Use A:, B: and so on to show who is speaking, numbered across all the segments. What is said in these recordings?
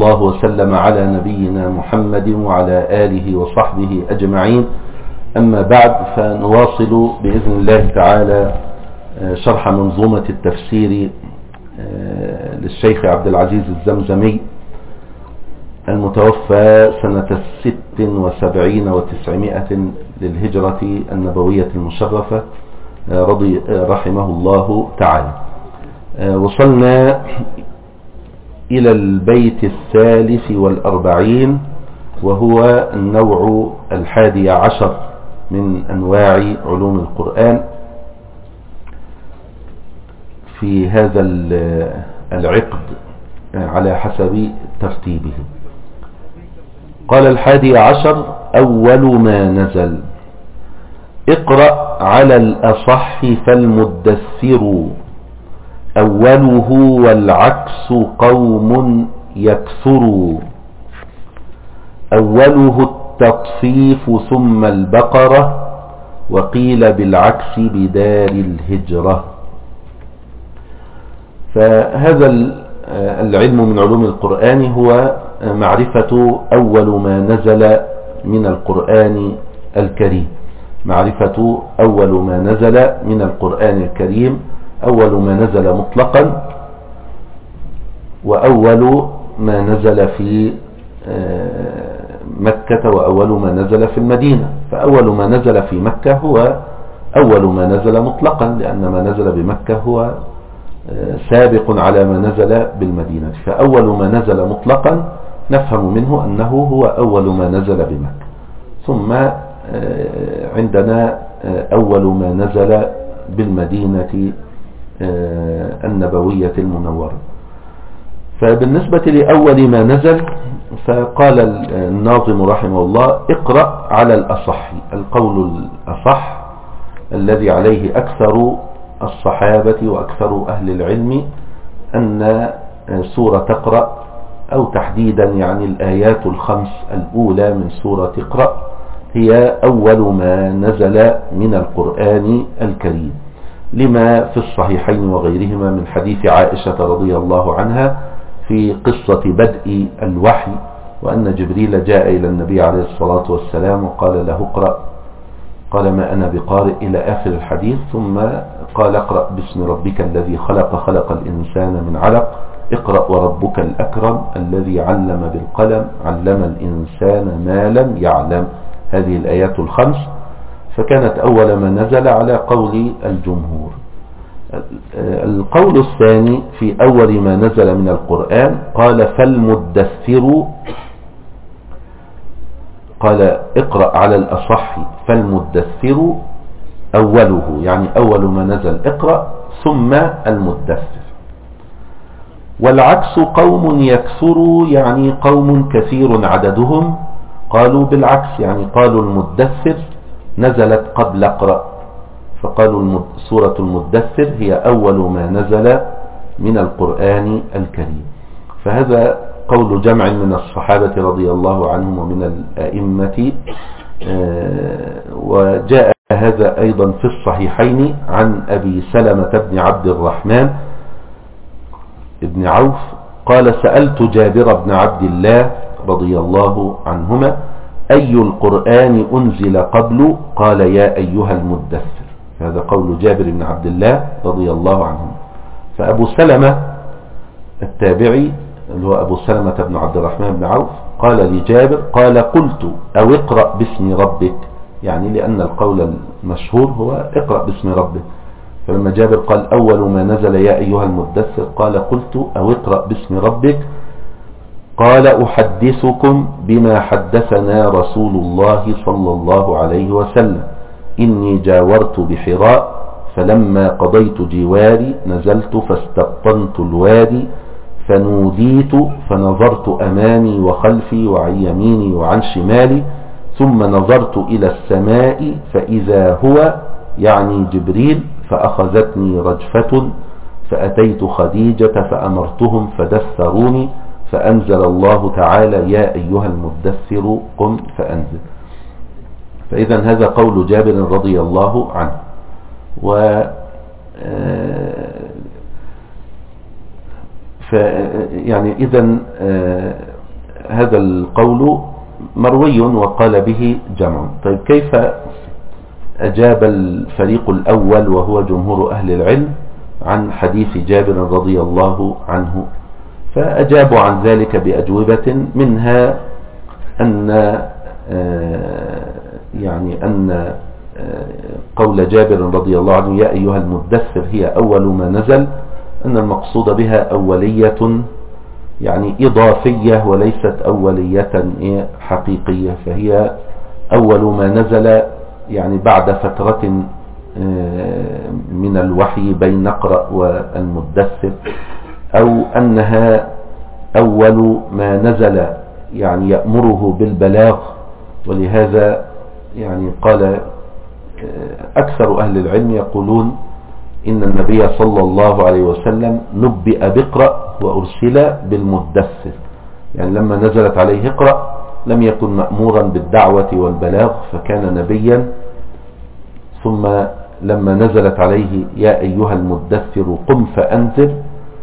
A: الله وسلم على نبينا محمد وعلى آله وصحبه أجمعين. أما بعد، فنواصل بإذن الله تعالى شرح منظومة التفسير للشيخ عبد العزيز الزمزمي المتوفى سنة 76 و900 للهجرة النبوية المشرفة رحمه الله تعالى. وصلنا إلى البيت 43 وهو النوع 11 من أنواع علوم القرآن في هذا العقد على حسب ترتيبه. قال 11: أول ما نزل اقرأ على الأصح فالمدثر أوله والعكس قوم يكثر أوله التطفيف ثم البقرة وقيل بالعكس بدار الهجرة. فهذا العلم من علوم القرآن هو معرفة أول ما نزل من القرآن الكريم، معرفة أول ما نزل من القرآن الكريم، أول ما نزل مطلقا وأول ما نزل في مكة وأول ما نزل في المدينة. فأول ما نزل في مكة هو أول ما نزل مطلقا، لأن ما نزل بمكة هو سابق على ما نزل بالمدينة. فأول ما نزل مطلقا نفهم منه أنه هو أول ما نزل بمكة. ثم عندنا أول ما نزل بالمدينة النبوية المنورة. فبالنسبة لأول ما نزل، فقال الناظم رحمه الله: اقرأ على الأصح. القول الأصح الذي عليه أكثر الصحابة وأكثر أهل العلم أن سورة تقرأ، أو تحديدا يعني الآيات الخمس الأولى من سورة اقرأ، هي أول ما نزل من القرآن الكريم، لما في الصحيحين وغيرهما من حديث عائشة رضي الله عنها في قصة بدء الوحي، وأن جبريل جاء إلى النبي عليه الصلاة والسلام وقال له: اقرأ. قال: ما أنا بقارئ، إلى آخر الحديث. ثم قال: اقرأ باسم ربك الذي خلق، خلق الإنسان من علق، اقرأ وربك الأكرم الذي علم بالقلم، علم الإنسان ما لم يعلم. هذه الآيات الخمس، فكانت أول ما نزل على قول الجمهور. القول الثاني في أول ما نزل من القرآن قال: فالمدثر. قال: اقرأ على الأصح فالمدثر أوله، يعني أول ما نزل اقرأ ثم المدثر. والعكس قوم يكثر، يعني قوم كثير عددهم قالوا بالعكس، يعني قالوا المدثر نزلت قبل اقرأ، فقالوا سورة المدثر هي أول ما نزل من القرآن الكريم. فهذا قول جمع من الصحابة رضي الله عنهم ومن الأئمة. وجاء هذا أيضا في الصحيحين عن أبي سلمة بن عبد الرحمن بن عوف قال: سألت جابر بن عبد الله رضي الله عنهما: أي القرآن أنزل قبل؟ قال: يا أيها المدثر. هذا قول جابر بن عبد الله رضي الله عنه. فأبو سلمة التابعي اللي هو أبو سلمة بن عبد الرحمن بن عوف قال لجابر، قال: قلت أو اقرأ باسم ربك، يعني لأن القول المشهور هو اقرأ باسم ربك. فلما جابر قال: أول ما نزل يا أيها المدثر، قال: قلت أو اقرأ باسم ربك. قال: أحدثكم بما حدثنا رسول الله صلى الله عليه وسلم: إني جاورت بحراء، فلما قضيت جواري نزلت فاستبطنت الوادي، فنوديت فنظرت أمامي وخلفي وعن يميني وعن شمالي، ثم نظرت إلى السماء فإذا هو، يعني جبريل، فأخذتني رجفة، فأتيت خديجة فأمرتهم فدثروني، فأنزل الله تعالى: يا أيها المدثر قم فأنزل. فإذا هذا قول جابر رضي الله عنه. يعني إذن هذا القول مروي وقال به جمع. طيب كيف أجاب الفريق الأول وهو جمهور أهل العلم عن حديث جابر رضي الله عنه؟ فأجابوا عن ذلك بأجوبة، منها أن قول جابر رضي الله عنه يا أيها المدثر هي أول ما نزل، أن المقصود بها أولية يعني إضافية وليست أولية حقيقية، فهي أول ما نزل يعني بعد فترة من الوحي بين نقرأ والمدثر، أو أنها أول ما نزل يعني يأمره بالبلاغ. ولهذا يعني قال أكثر أهل العلم يقولون إن النبي صلى الله عليه وسلم نبئ بقرأ وأرسل بالمدثر، يعني لما نزلت عليه اقرأ لم يكن مأمورا بالدعوة والبلاغ فكان نبيا، ثم لما نزلت عليه يا أيها المدثر قم فأنذر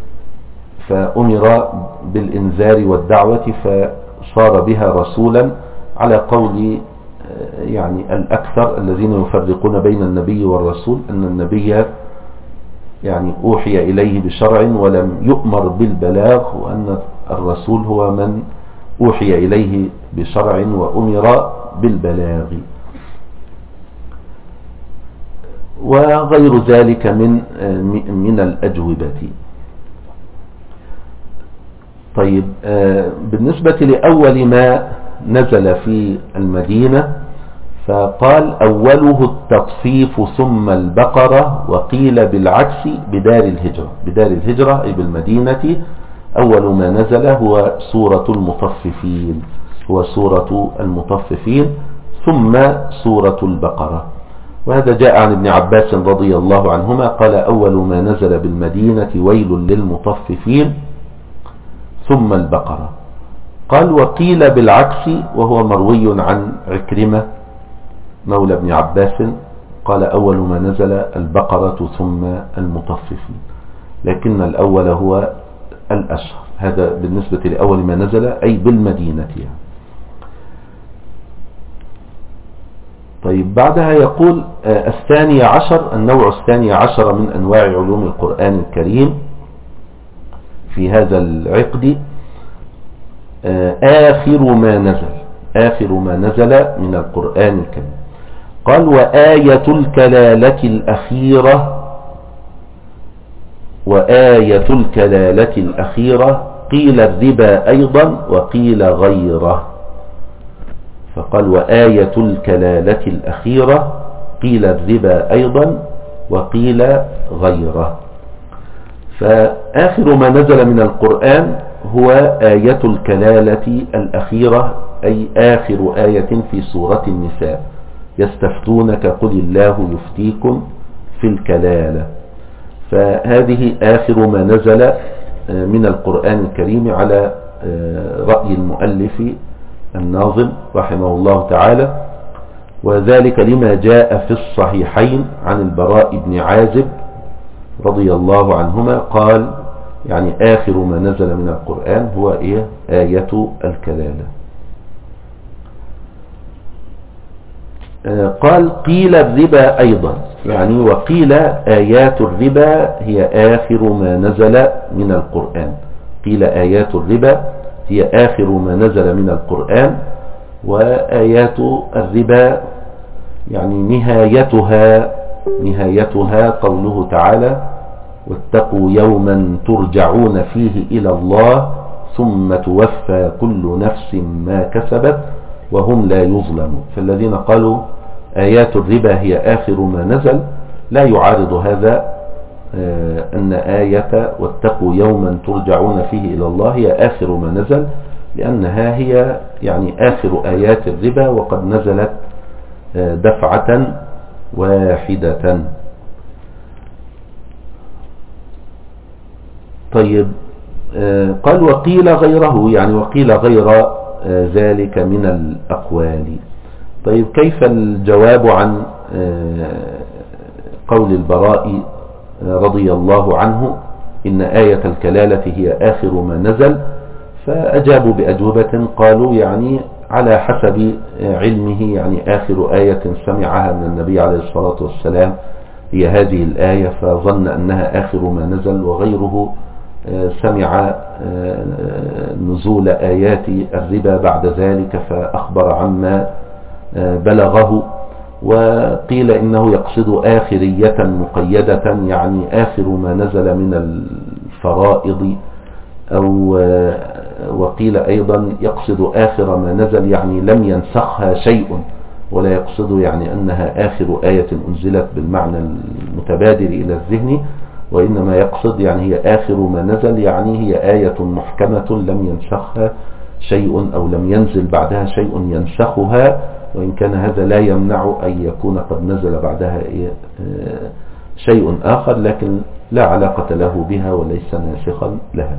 A: فأمر بالإنذار والدعوة فصار بها رسولا، على قول يعني الأكثر الذين يفرقون بين النبي والرسول، أن النبي يعني أوحي إليه بشرع ولم يؤمر بالبلاغ، وأن الرسول هو من أوحي إليه بشرع وأمر بالبلاغ، وغير ذلك من الأجوبة. طيب بالنسبة لأول ما نزل في المدينة فقال أوله التطفيف ثم البقرة، وقيل بالعكس بدار الهجرة. بدار الهجرة أي بالمدينة أول ما نزل هو سورة المطففين، ثم سورة البقرة. وهذا جاء عن ابن عباس رضي الله عنهما قال أول ما نزل بالمدينة ويل للمطففين ثم البقرة. قال وقيل بالعكس، وهو مروي عن عكرمة مولى ابن عباس قال أول ما نزل البقرة ثم المطففين، لكن الأول هو الأشهر. هذا بالنسبة لأول ما نزل أي بالمدينة يعني. طيب بعدها يقول الثاني عشر، النوع الثاني عشر من أنواع علوم القرآن الكريم في هذا العقد آخر ما نزل من القرآن الكريم. قال وآية الكلالة الأخيرة قيل الربا أيضا وقيل غيره. فقال وآية الكلالة الأخيرة قيل الربا أيضا وقيل غيره. فآخر ما نزل من القرآن هو آية الكلالة الأخيرة، أي آخر آية في سورة النساء، يستفتونك قل الله يفتيكم في الكلالة. فهذه آخر ما نزل من القرآن الكريم على رأي المؤلف الناظم رحمه الله تعالى، وذلك لما جاء في الصحيحين عن البراء بن عازب رضي الله عنهما قال يعني آخر ما نزل من القرآن هو آية الكلالة. قال قيل الربا أيضا، يعني وقيل آيات الربا هي آخر ما نزل من القرآن. قيل آيات الربا هي آخر ما نزل من القرآن، وآيات الربا يعني نهايتها قوله تعالى واتقوا يوما ترجعون فيه إلى الله ثم توفى كل نفس ما كسبت وهم لا يظلمون. فالذين قالوا آيات الربا هي آخر ما نزل لا يعارض هذا أن آية واتقوا يوما ترجعون فيه إلى الله هي آخر ما نزل، لأنها هي يعني آخر آيات الربا وقد نزلت دفعة واحدة. طيب قال وقيل غيره، يعني وقيل غير ذلك من الأقوال. طيب كيف الجواب عن قول البراء رضي الله عنه إن آية الكلالة هي آخر ما نزل؟ فأجابوا بأجوبة قالوا يعني على حسب علمه يعني آخر آية سمعها من النبي عليه الصلاة والسلام هي هذه الآية، فظن أنها آخر ما نزل، وغيره سمع نزول آيات الربا بعد ذلك فأخبر عما بلغه. وقيل إنه يقصد آخرية مقيدة يعني آخر ما نزل من الفرائض، وقيل أيضا يقصد آخر ما نزل يعني لم ينسخها شيء، ولا يقصد يعني أنها آخر آية أنزلت بالمعنى المتبادر إلى الذهن، وإنما يقصد يعني هي آخر ما نزل يعني هي آية محكمة لم ينسخها شيء أو لم ينزل بعدها شيء ينسخها، وإن كان هذا لا يمنع أن يكون قد نزل بعدها شيء آخر، لكن لا علاقة له بها وليس ناسخا لها.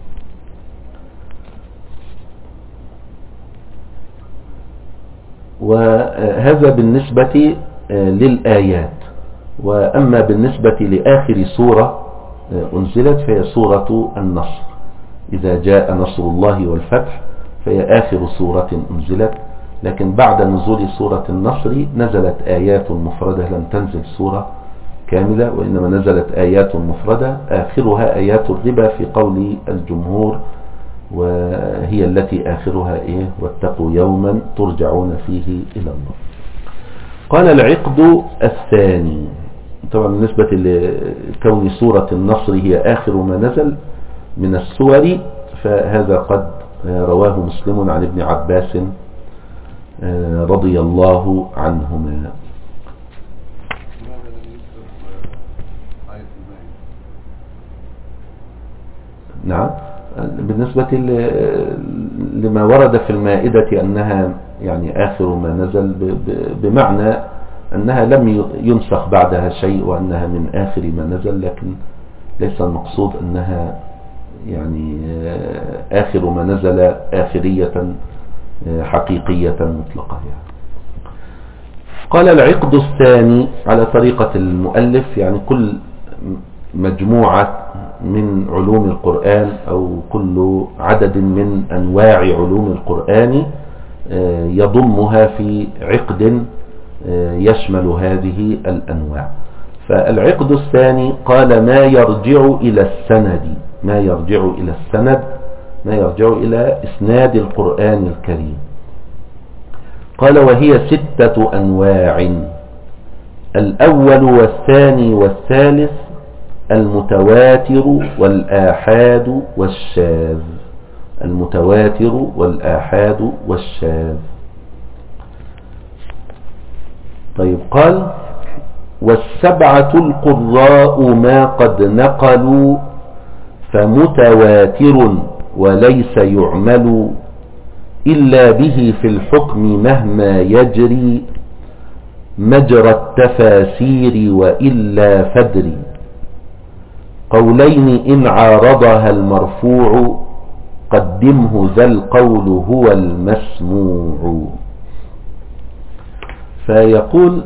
A: وهذا بالنسبة للآيات. وأما بالنسبة لآخر سورة أنزلت فهي سورة النصر، إذا جاء نصر الله والفتح فهي آخر سورة أنزلت، لكن بعد نزول سورة النصر نزلت آيات مفردة، لم تنزل سورة كاملة، وإنما نزلت آيات مفردة آخرها آيات الربا في قول الجمهور، وهي التي آخرها واتقوا يوما ترجعون فيه إلى الله. قال العقد الثاني، طبعا بالنسبة لكون سورة النصر هي آخر ما نزل من السور، فهذا قد رواه مسلم عن ابن عباس رضي الله عنهما. نعم، بالنسبة لما ورد في المائدة أنها يعني آخر ما نزل بمعنى أنها لم ينسخ بعدها شيء وأنها من آخر ما نزل، لكن ليس المقصود أنها يعني آخر ما نزل آخرية حقيقية مطلقة يعني. قال العقد الثاني على طريقة المؤلف، يعني كل مجموعة من علوم القرآن أو كل عدد من أنواع علوم القرآن يضمها في عقد يشمل هذه الأنواع. فالعقد الثاني قال ما يرجع إلى السند، ما يرجع إلى السند، ما يرجع إلى إسناد القرآن الكريم. قال وهي 6 أنواع: الأول والثاني والثالث، المتواتر والآحاد والشاذ. المتواتر والآحاد والشاذ. طيب، قال والسبعة القراء ما قد نقلوا، فمتواتر وليس يعمل إلا به في الحكم مهما يجري، مجرى التفاسير وإلا فدري. قولين إن عارضها المرفوع، قدمه ذا القول هو المسموع. فيقول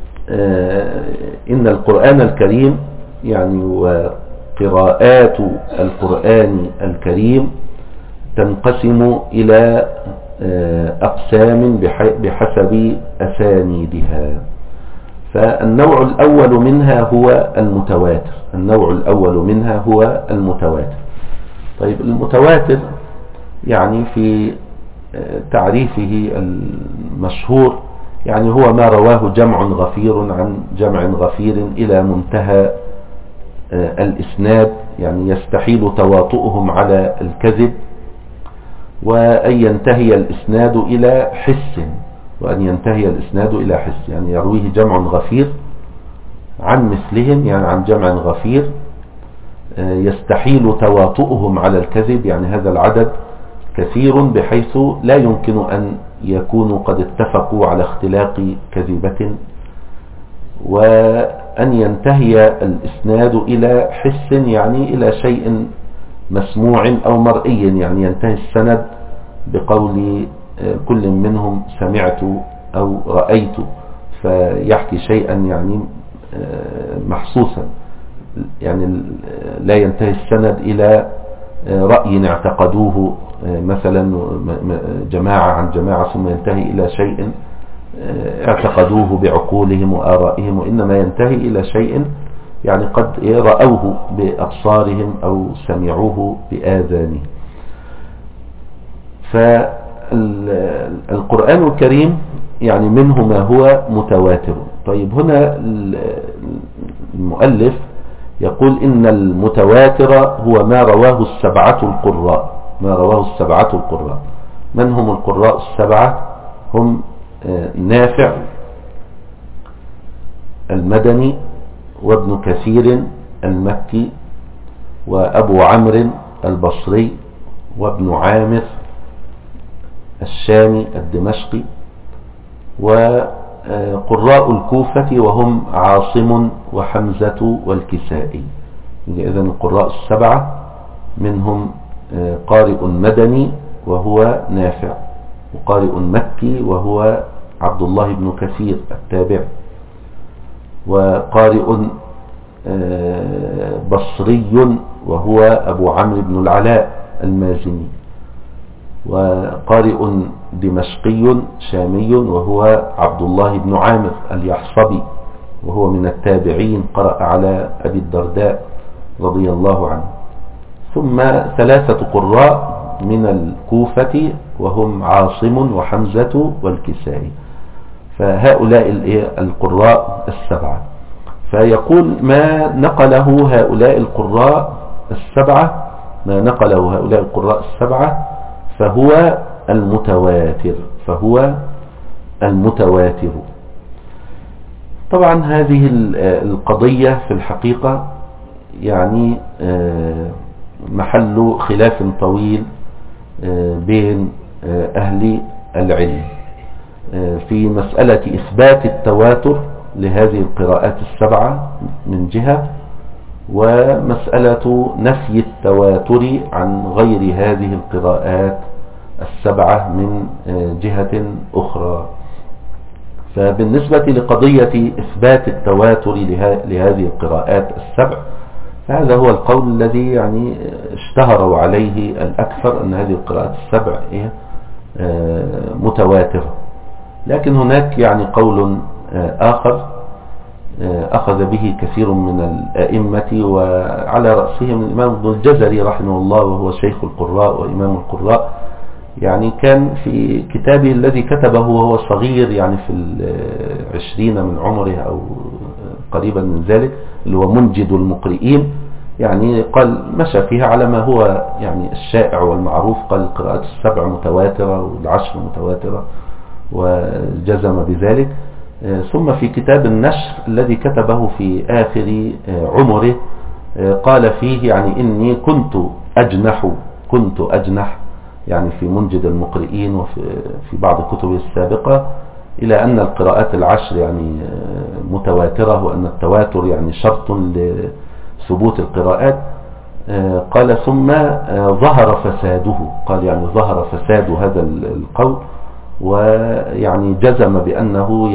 A: إن القرآن الكريم يعني وقراءات القرآن الكريم تنقسم إلى أقسام بحسب أسانيدها. فالنوع الأول منها هو المتواتر. النوع الأول منها هو المتواتر. طيب، المتواتر يعني في تعريفه المشهور يعني هو ما رواه جمع غفير عن جمع غفير إلى منتهى الإسناد، يعني يستحيل تواطؤهم على الكذب، وأن ينتهي الإسناد إلى حس، وأن ينتهي الإسناد إلى حس، يعني يرويه جمع غفير عن مثلهم، يعني عن جمع غفير يستحيل تواطؤهم على الكذب، يعني هذا العدد كثير بحيث لا يمكن أن يكونوا قد اتفقوا على اختلاق كذبة، وأن ينتهي الإسناد إلى حس يعني إلى شيء مسموع أو مرئي، يعني ينتهي السند بقول كل منهم سمعت أو رأيت، فيحكي شيئا يعني محسوسا، يعني لا ينتهي السند إلى رأي اعتقدوه مثلا جماعة عن جماعة ثم ينتهي إلى شيء اعتقدوه بعقولهم وآرائهم، وإنما ينتهي إلى شيء يعني قد رأوه بأبصارهم أو سمعوه بآذانهم. فالقرآن الكريم يعني منه ما هو متواتر. طيب هنا المؤلف يقول إن المتواتر هو ما رواه السبعة القراء. ما رواه السبعة القراء. من هم القراء السبعة؟ هم نافع المدني، وابن كثير المكي، وأبو عمرو البصري، وابن عامر الشامي الدمشقي، وقراء الكوفة وهم عاصم وحمزة والكسائي. إذن القراء السبعة منهم قارئ مدني وهو نافع، وقارئ مكي وهو عبد الله بن كثير التابع، وقارئ بصري وهو أبو عمرو بن العلاء المازني، وقارئ دمشقي شامي وهو عبد الله بن عامر اليحصبي وهو من التابعين، قرأ على أبي الدرداء رضي الله عنه. ثم ثلاثة قراء من الكوفة وهم عاصم وحمزة والكسائي. فهؤلاء القراء السبعة. فيقول ما نقله هؤلاء القراء السبعة، ما نقله هؤلاء القراء السبعة فهو المتواتر، فهو المتواتر. طبعا هذه القضية في الحقيقة يعني محل خلاف طويل بين أهل العلم في مسألة إثبات التواتر لهذه القراءات السبعة من جهة، ومسألة نفي التواتر عن غير هذه القراءات السبعة من جهة أخرى. فبالنسبة لقضية إثبات التواتر لهذه القراءات السبع، فهذا هو القول الذي يعني اشتهروا عليه الأكثر، أن هذه القراءات السبع متواترة. لكن هناك يعني قول آخر أخذ به كثير من الأئمة، وعلى رأسهم الإمام ابن الجزري رحمه الله، وهو شيخ القراء وإمام القراء. يعني كان في كتابه الذي كتبه وهو صغير، يعني في 20 من عمره أو قريبا من ذلك، اللي هو منجد المقرئين، يعني قال مشى فيها على ما هو يعني الشائع والمعروف، قال القراءات السبع متواترة والعشر متواترة، وجزم بذلك. ثم في كتاب النشر الذي كتبه في آخر عمره قال فيه يعني إني كنت أجنح يعني في منجد المقرئين وفي بعض كتبه السابقة إلى أن القراءات العشر يعني متواترة، وأن التواتر يعني شرط لثبوت القراءات. قال ثم ظهر فساده، قال يعني ظهر فساد هذا القول، ويعني جزم بأنه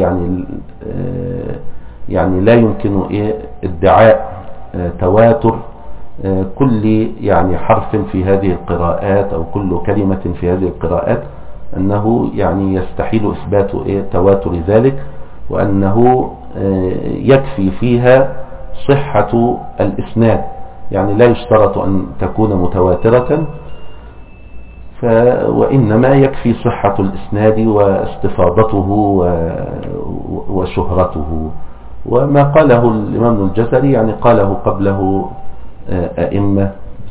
A: يعني لا يمكن ادعاء تواتر كل يعني حرف في هذه القراءات أو كل كلمة في هذه القراءات، أنه يعني يستحيل إثبات تواتر ذلك، وأنه يكفي فيها صحة الإسناد، يعني لا يشترط أن تكون متواترة، وإنما يكفي صحة الإسناد واستفاضته وشهرته. وما قاله الإمام ابن الجزري يعني قاله قبله أئمة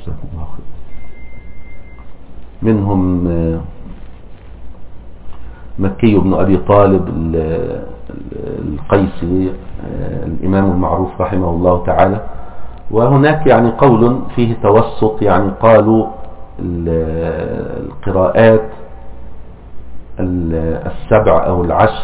A: منهم مكي بن أبي طالب القيسي الإمام المعروف رحمه الله تعالى. وهناك يعني قول فيه توسط، يعني قالوا القراءات السبع أو العشر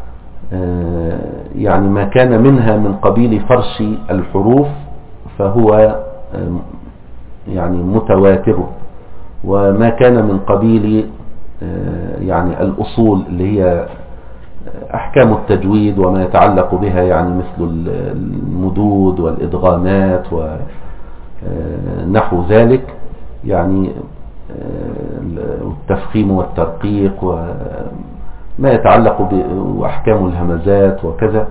A: يعني ما كان منها من قبيل فرش الحروف فهو يعني متواتر، وما كان من قبيل يعني الأصول اللي هي أحكام التجويد وما يتعلق بها، يعني مثل المدود والإدغامات ونحو ذلك، يعني والتفخيم والترقيق وما يتعلق بأحكام الهمزات وكذا.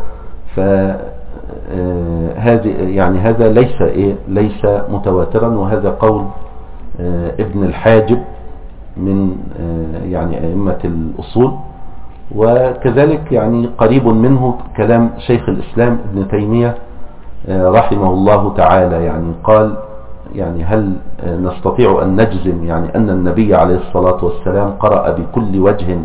A: فهذه يعني هذا ليس متواترا، وهذا قول ابن الحاجب من يعني أئمة الأصول. وكذلك يعني قريب منه كلام شيخ الإسلام ابن تيمية رحمه الله تعالى، يعني قال يعني هل نستطيع أن نجزم يعني أن النبي عليه الصلاة والسلام قرأ بكل وجه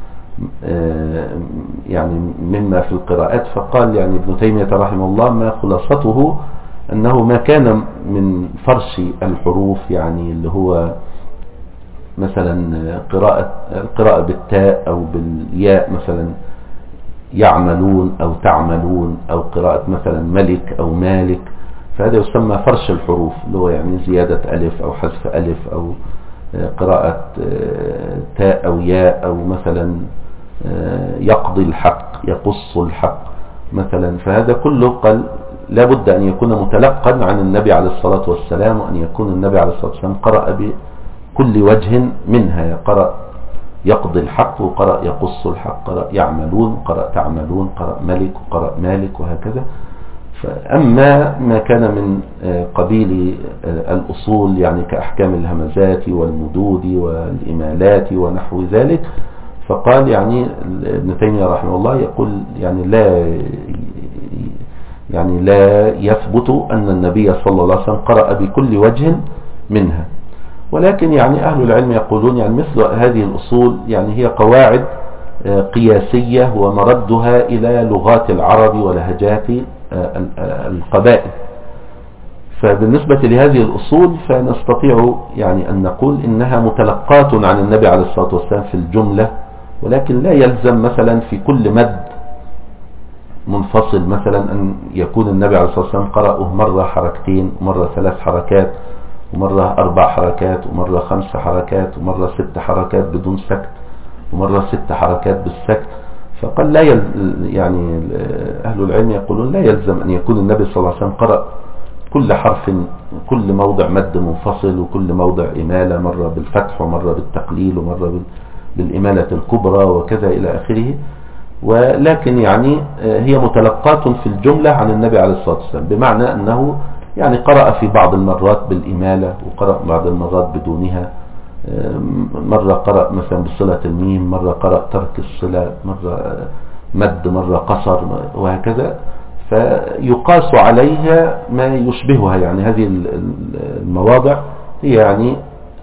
A: يعني مما في القراءات؟ فقال يعني ابن تيمية رحمه الله ما خلاصته أنه ما كان من فرش الحروف، يعني اللي هو مثلا القراءة بالتاء أو بالياء، مثلا يعملون أو تعملون، أو قراءة مثلا ملك أو مالك، فهذا يسمى فرش الحروف، اللي هو يعني زيادة ألف أو حذف ألف، أو قراءة تاء أو ياء، أو مثلا يقضي الحق يقص الحق مثلا. فهذا كله قال لابد أن يكون متلقا عن النبي عليه الصلاة والسلام، وأن يكون النبي عليه الصلاة والسلام قرأ بكل وجه منها، قرأ يقضي الحق وقرأ يقص الحق، قرأ يعملون قرأ تعملون، قرأ ملك وقرأ مالك، وهكذا. فأما ما كان من قبيل الأصول يعني كأحكام الهمزات والمدود والإمالات ونحو ذلك، فقال يعني ابن تيمية رحمه الله يقول يعني لا يثبت أن النبي صلى الله عليه وسلم قرأ بكل وجه منها. ولكن يعني أهل العلم يقولون يعني مثل هذه الأصول يعني هي قواعد قياسية، ومردها إلى لغات العرب ولهجات القبائل. فبالنسبة لهذه الأصول فنستطيع يعني أن نقول إنها متلقات عن النبي عليه الصلاة والسلام في الجملة، ولكن لا يلزم مثلا في كل مد منفصل مثلا أن يكون النبي عليه الصلاة والسلام قرأه مرة حركتين، ومرة 3 حركات، ومرة 4 حركات، ومرة 5 حركات، ومرة 6 حركات بدون سكت، ومرة 6 حركات بالسكت. فقال لا يعني أهل العلم يقولون لا يلزم أن يكون النبي صلى الله عليه وسلم قرأ كل حرف كل موضع مد منفصل، وكل موضع إمالة، مرة بالفتح ومرة بالتقليل ومرة بالإمالة الكبرى وكذا إلى آخره. ولكن يعني هي متلقات في الجملة عن النبي عليه الصلاة والسلام، بمعنى أنه يعني قرأ في بعض المرات بالإمالة، وقرأ بعض المرات بدونها، مرة قرأ مثلا بصلة الميم، مرة قرأ ترك الصلة، مرة مد، مرة قصر، وهكذا. فيقاس عليها ما يشبهها، يعني هذه المواضع هي يعني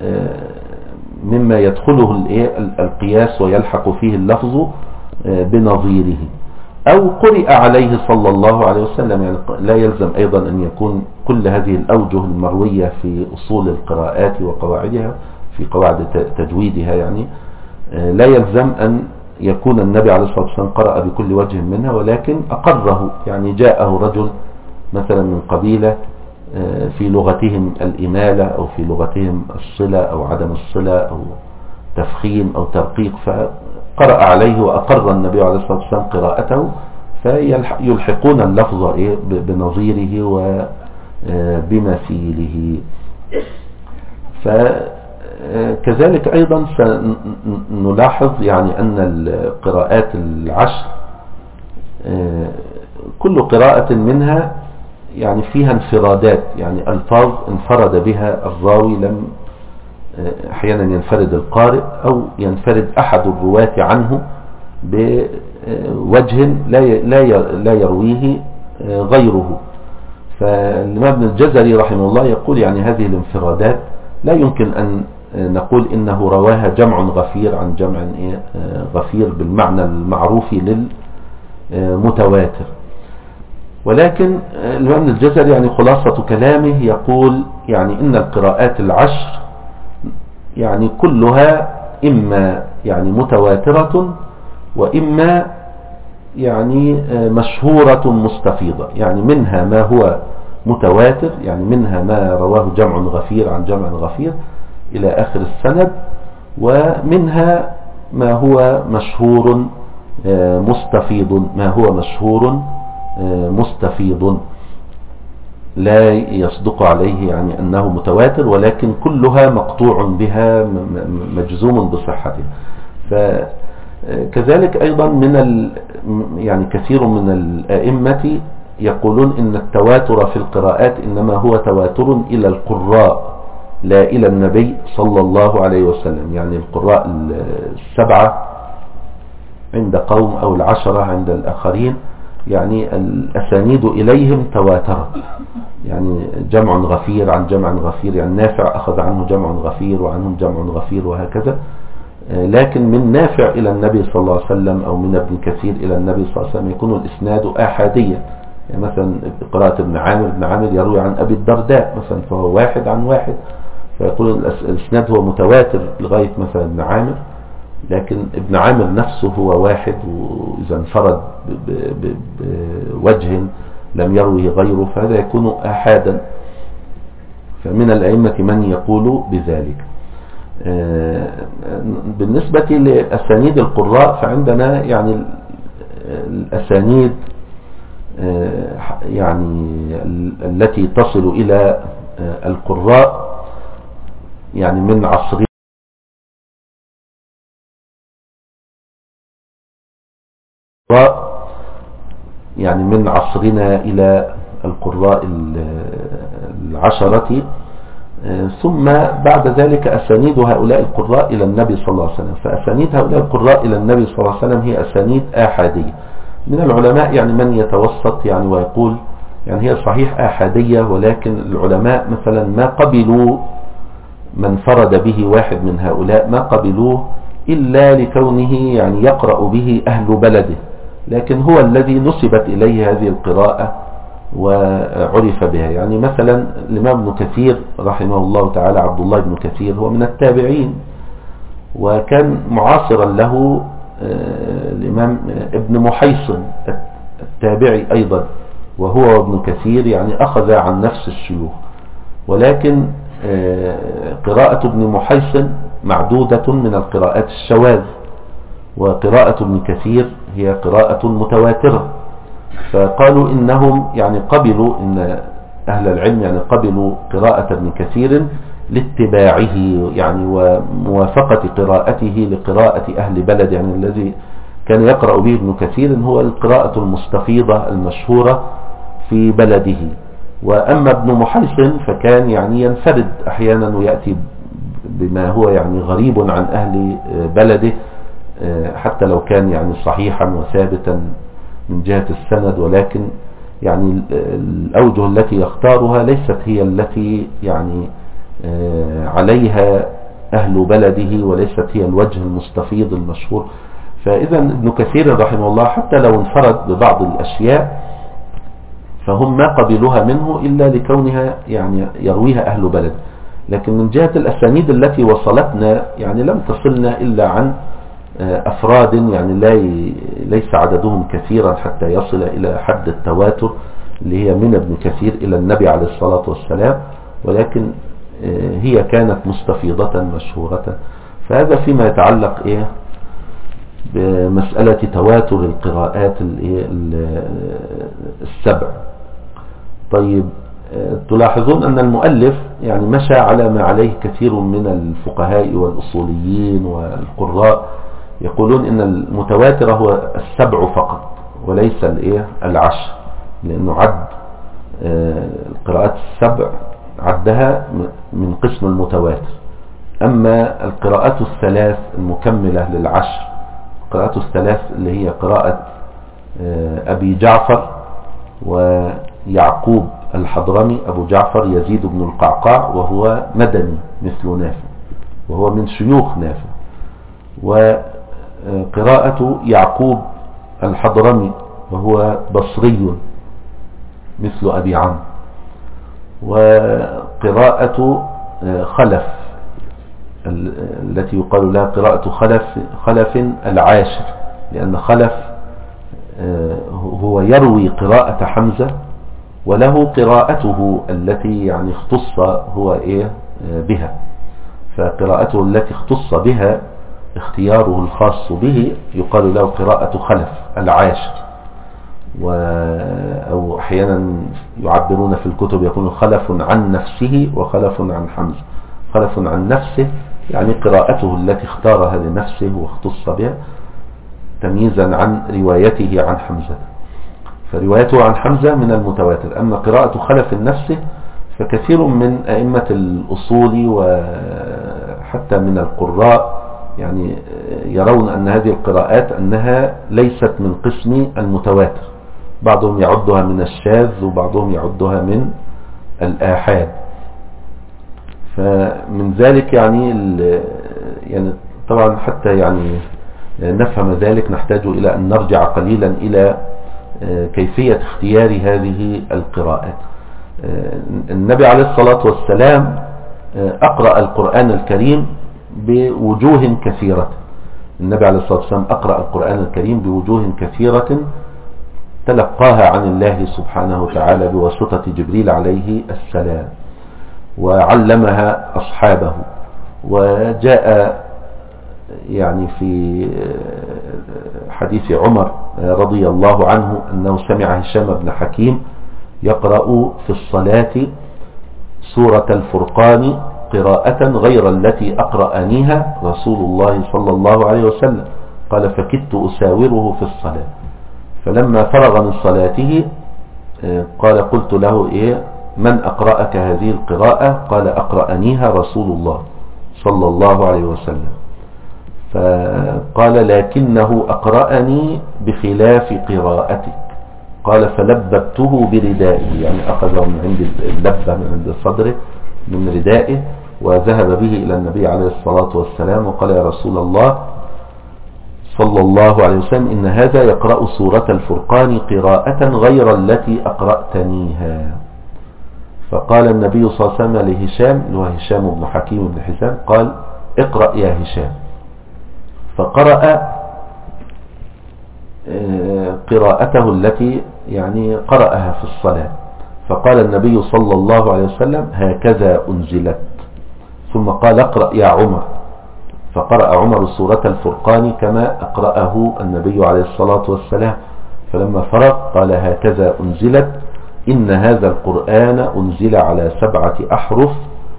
A: مما يدخله القياس ويلحق فيه اللفظ بنظيره. أو قرئ عليه صلى الله عليه وسلم، يعني لا يلزم أيضا أن يكون كل هذه الأوجه المروية في أصول القراءات وقواعدها، في قواعد تجويدها، يعني لا يلزم أن يكون النبي عليه الصلاة والسلام قرأ بكل وجه منها، ولكن أقره، يعني جاءه رجل مثلا من قبيلة في لغتهم الإمالة، أو في لغتهم الصلة أو عدم الصلة، أو تفخيم أو ترقيق، فقرأ عليه وأقر النبي عليه الصلاة والسلام قراءته، فيلحقون اللفظ بنظيره وبمثيله. فكذلك أيضا سنلاحظ يعني أن القراءات العشر كل قراءة منها يعني فيها انفرادات، يعني ألفاظ انفرد بها الراوي، لم أحيانا ينفرد القارئ أو ينفرد أحد الرواة عنه بوجه لا يرويه غيره. فالإمام ابن الجزري رحمه الله يقول يعني هذه الانفرادات لا يمكن أن نقول إنه رواها جمع غفير عن جمع غفير بالمعنى المعروف للمتواتر. ولكن الإمام ابن الجزري يعني خلاصة كلامه يقول يعني إن القراءات العشر يعني كلها إما يعني متواترة، وإما يعني مشهورة مستفيضة، يعني منها ما هو متواتر، يعني منها ما رواه جمع غفير عن جمع غفير إلى آخر السند، ومنها ما هو مشهور مستفيض، ما هو مشهور مستفيض. لا يصدق عليه يعني أنه متواتر، ولكن كلها مقطوع بها مجزوم بصحتها. فكذلك أيضا يعني كثير من الأئمة يقولون إن التواتر في القراءات إنما هو تواتر إلى القراء لا إلى النبي صلى الله عليه وسلم. يعني القراء السبعة عند قوم أو العشرة عند الآخرين يعني الأسانيد إليهم تواترت، يعني جمع غفير عن جمع غفير، يعني نافع أخذ عنه جمع غفير وعنهم جمع غفير وهكذا. لكن من نافع إلى النبي صلى الله عليه وسلم أو من ابن كثير إلى النبي صلى الله عليه وسلم يكون الإسناد آحاديا. يعني مثلا قراءة ابن عامر يروي عن أبي الدرداء مثلا، فهو واحد عن واحد، فيقول الإسناد هو متواتر لغاية مثلا ابن عامر، لكن ابن عامر نفسه هو واحد، وإذا انفرد بوجه لم يروه غيره فهذا يكون آحادا. فمن الأئمة من يقول بذلك. بالنسبة لأسانيد القراء فعندنا يعني الأسانيد يعني التي تصل إلى القراء يعني من عصرنا إلى القراء العشرة، ثم بعد ذلك أسانيد هؤلاء القراء إلى النبي صلى الله عليه وسلم. فأسانيد هؤلاء القراء إلى النبي صلى الله عليه وسلم هي أسانيد آحادية. من العلماء يعني من يتوسط يعني ويقول يعني هي صحيح آحادية، ولكن العلماء مثلا ما قبلوا من فرد به واحد من هؤلاء، ما قبلوه إلا لكونه يعني يقرأ به أهل بلده، لكن هو الذي نسبت إليه هذه القراءة وعرف بها. يعني مثلا الإمام ابن كثير رحمه الله تعالى، عبد الله بن كثير، هو من التابعين وكان معاصرا له الإمام ابن محيصن التابعي أيضا، وهو ابن كثير يعني أخذ عن نفس الشيوخ، ولكن قراءة ابن محيصن معدودة من القراءات الشواذ، وقراءة ابن كثير هي قراءة متواترة. فقالوا إنهم يعني قبلوا، إن أهل العلم يعني قبلوا قراءة ابن كثير لاتباعه يعني وموافقة قراءته لقراءة أهل بلد، يعني الذي كان يقرأ به ابن كثير هو القراءة المستفيضة المشهورة في بلده. وأما ابن محيصن فكان يعني ينفرد أحيانا ويأتي بما هو يعني غريب عن أهل بلده، حتى لو كان يعني صحيحا وثابتا من جهة السند، ولكن يعني الأوجه التي يختارها ليست هي التي يعني عليها أهل بلده، وليست هي الوجه المستفيض المشهور. فإذا ابن كثير رحمه الله حتى لو انفرد ببعض الأشياء فهم ما قبلوها منه إلا لكونها يعني يرويها أهل بلد. لكن من جهة الأسانيد التي وصلتنا يعني لم تصلنا إلا عن أفراد يعني ليس عددهم كثيرا حتى يصل إلى حد التواتر، اللي هي من ابن كثير إلى النبي عليه الصلاة والسلام، ولكن هي كانت مستفيضة مشهورة. فهذا فيما يتعلق بمسألة تواتر القراءات السبع. طيب، تلاحظون أن المؤلف يعني مشى على ما عليه كثير من الفقهاء والأصوليين والقراء، يقولون إن المتواتر هو السبع فقط وليس العشر، لأنه عد القراءات السبع عدها من قسم المتواتر. أما القراءات الثلاث المكملة للعشر، القراءات الثلاث اللي هي قراءة أبي جعفر ويعقوب الحضرمي، أبو جعفر يزيد بن القعقاع وهو مدني مثل نافع وهو من شيوخ نافع، وقراءة يعقوب الحضرمي وهو بصري مثل أبي عمرو، وقراءة خلف التي يقال لها قراءة خلف العاشر، لأن خلف هو يروي قراءة حمزة وله قراءته التي يعني اختص هو بها، فقراءته التي اختص بها اختياره الخاص به يقال له قراءة خلف العاشر. أو أحيانا يعبرون في الكتب يكون خلف عن نفسه وخلف عن حمزة. خلف عن نفسه يعني قراءته التي اختارها لنفسه واختص بها تمييزا عن روايته عن حمزة، فروايته عن حمزة من المتواتر. أما قراءة خلف النفس فكثير من أئمة الأصول وحتى من القراء يعني يرون أن هذه القراءات أنها ليست من قسم المتواتر، بعضهم يعدها من الشاذ وبعضهم يعدها من الآحاد. فمن ذلك يعني طبعا حتى يعني نفهم ذلك نحتاج إلى أن نرجع قليلا إلى كيفية اختيار هذه القراءات. النبي عليه الصلاة والسلام أقرأ القرآن الكريم بوجوه كثيرة. النبي عليه الصلاة والسلام أقرأ القرآن الكريم بوجوه كثيرة تلقاها عن الله سبحانه وتعالى بواسطة جبريل عليه السلام، وعلمها أصحابه. وجاء يعني في حديث عمر رضي الله عنه أنه سمع هشام بن حكيم يقرأ في الصلاة سورة الفرقان قراءة غير التي أقرأنيها رسول الله صلى الله عليه وسلم. قال فكدت أساوره في الصلاة، فلما فرغ من صلاته قال قلت له من أقرأك هذه القراءة؟ قال أقرأنيها رسول الله صلى الله عليه وسلم. فقال لكنه أقرأني بخلاف قراءتك. قال فلببته بردائه، يعني أخذه من عند اللبة من عند صدره من ردائه وذهب به إلى النبي عليه الصلاة والسلام وقال يا رسول الله صلى الله عليه وسلم إن هذا يقرأ سورة الفرقان قراءة غير التي أقرأتنيها. فقال النبي صلى الله عليه وسلم لهشام اللي هو هشام بن حكيم بن حزام قال اقرأ يا هشام. فقرأ قراءته التي يعني قرأها في الصلاة. فقال النبي صلى الله عليه وسلم هكذا أنزلت. ثم قال اقرأ يا عمر. فقرأ عمر سورة الفرقان كما أقرأه النبي عليه الصلاة والسلام. فلما فرغ قال هكذا أنزلت إن هذا القرآن أنزل على 7 أحرف.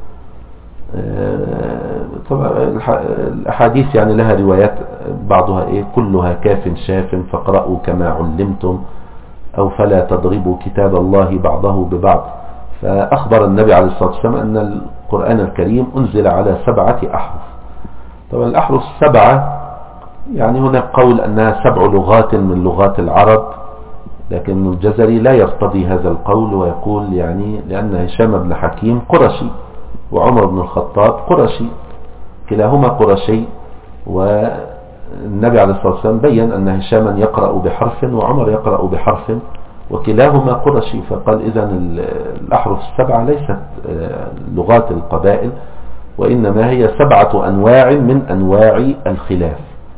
A: طبعا الأحاديث يعني لها روايات بعضها كلها كاف شاف فاقرأوا كما علمتم أو فلا تضربوا كتاب الله بعضه ببعض. فأخبر النبي عليه الصلاة والسلام أن القرآن الكريم أنزل على 7 أحرف. طبعا الأحرف 7 يعني هناك قول أنها 7 لغات من لغات العرب، لكن الجزري لا يرتضي هذا القول ويقول يعني لأن هشام بن حكيم قرشي وعمر بن الخطاب قرشي، كلاهما قرشي، والنبي عليه الصلاة والسلام بيّن أن هشاما يقرأ بحرف وعمر يقرأ بحرف وكلاهما قرشي. فقال إذن الأحرف 7 ليست لغات القبائل، وإنما هي 7 أنواع من أنواع الخلاف،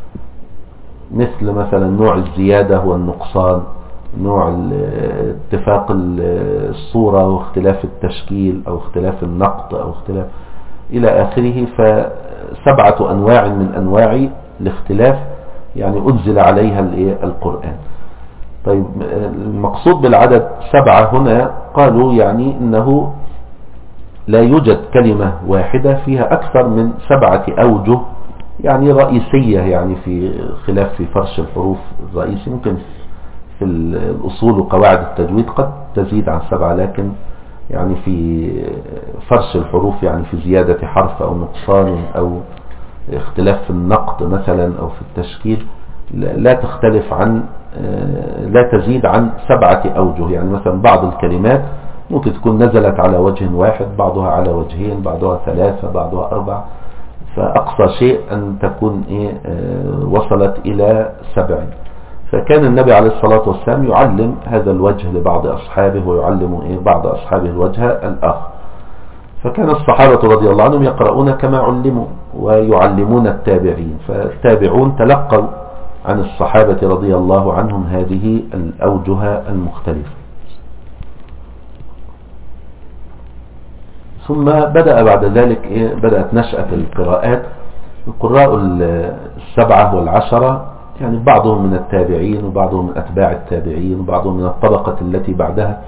A: مثل مثلا نوع الزيادة والنقصان، نوع اتفاق الصورة واختلاف التشكيل أو اختلاف النقط أو اختلاف إلى آخره. ف7 أنواع من أنواع الاختلاف يعني أنزل عليها القرآن. طيب المقصود بالعدد 7 هنا قالوا يعني إنه لا يوجد كلمة واحدة فيها أكثر من 7 أوجه يعني رئيسية، يعني في خلاف في فرش الحروف الرئيسي. ممكن في الأصول وقواعد التجويد قد تزيد عن 7، لكن يعني في فرش الحروف يعني في زيادة حرف أو نقصان أو اختلاف في النقط مثلا أو في التشكيل لا تختلف عن لا تزيد عن 7 أوجه. يعني مثلا بعض الكلمات ممكن تكون نزلت على وجه واحد، بعضها على وجهين، بعضها 3، بعضها 4، فأقصى شيء أن تكون وصلت إلى 7. فكان النبي عليه الصلاة والسلام يعلم هذا الوجه لبعض أصحابه ويعلم بعض أصحابه الوجه الآخر. فكان الصحابة رضي الله عنهم يقرؤون كما علموا ويعلمون التابعين، فالتابعون تلقوا عن الصحابة رضي الله عنهم هذه الأوجه المختلفة. ثم بدأ بعد ذلك بدأت نشأة القراءات. القراء 7 و10 يعني بعضهم من التابعين وبعضهم من أتباع التابعين وبعضهم من الطبقة التي بعدها.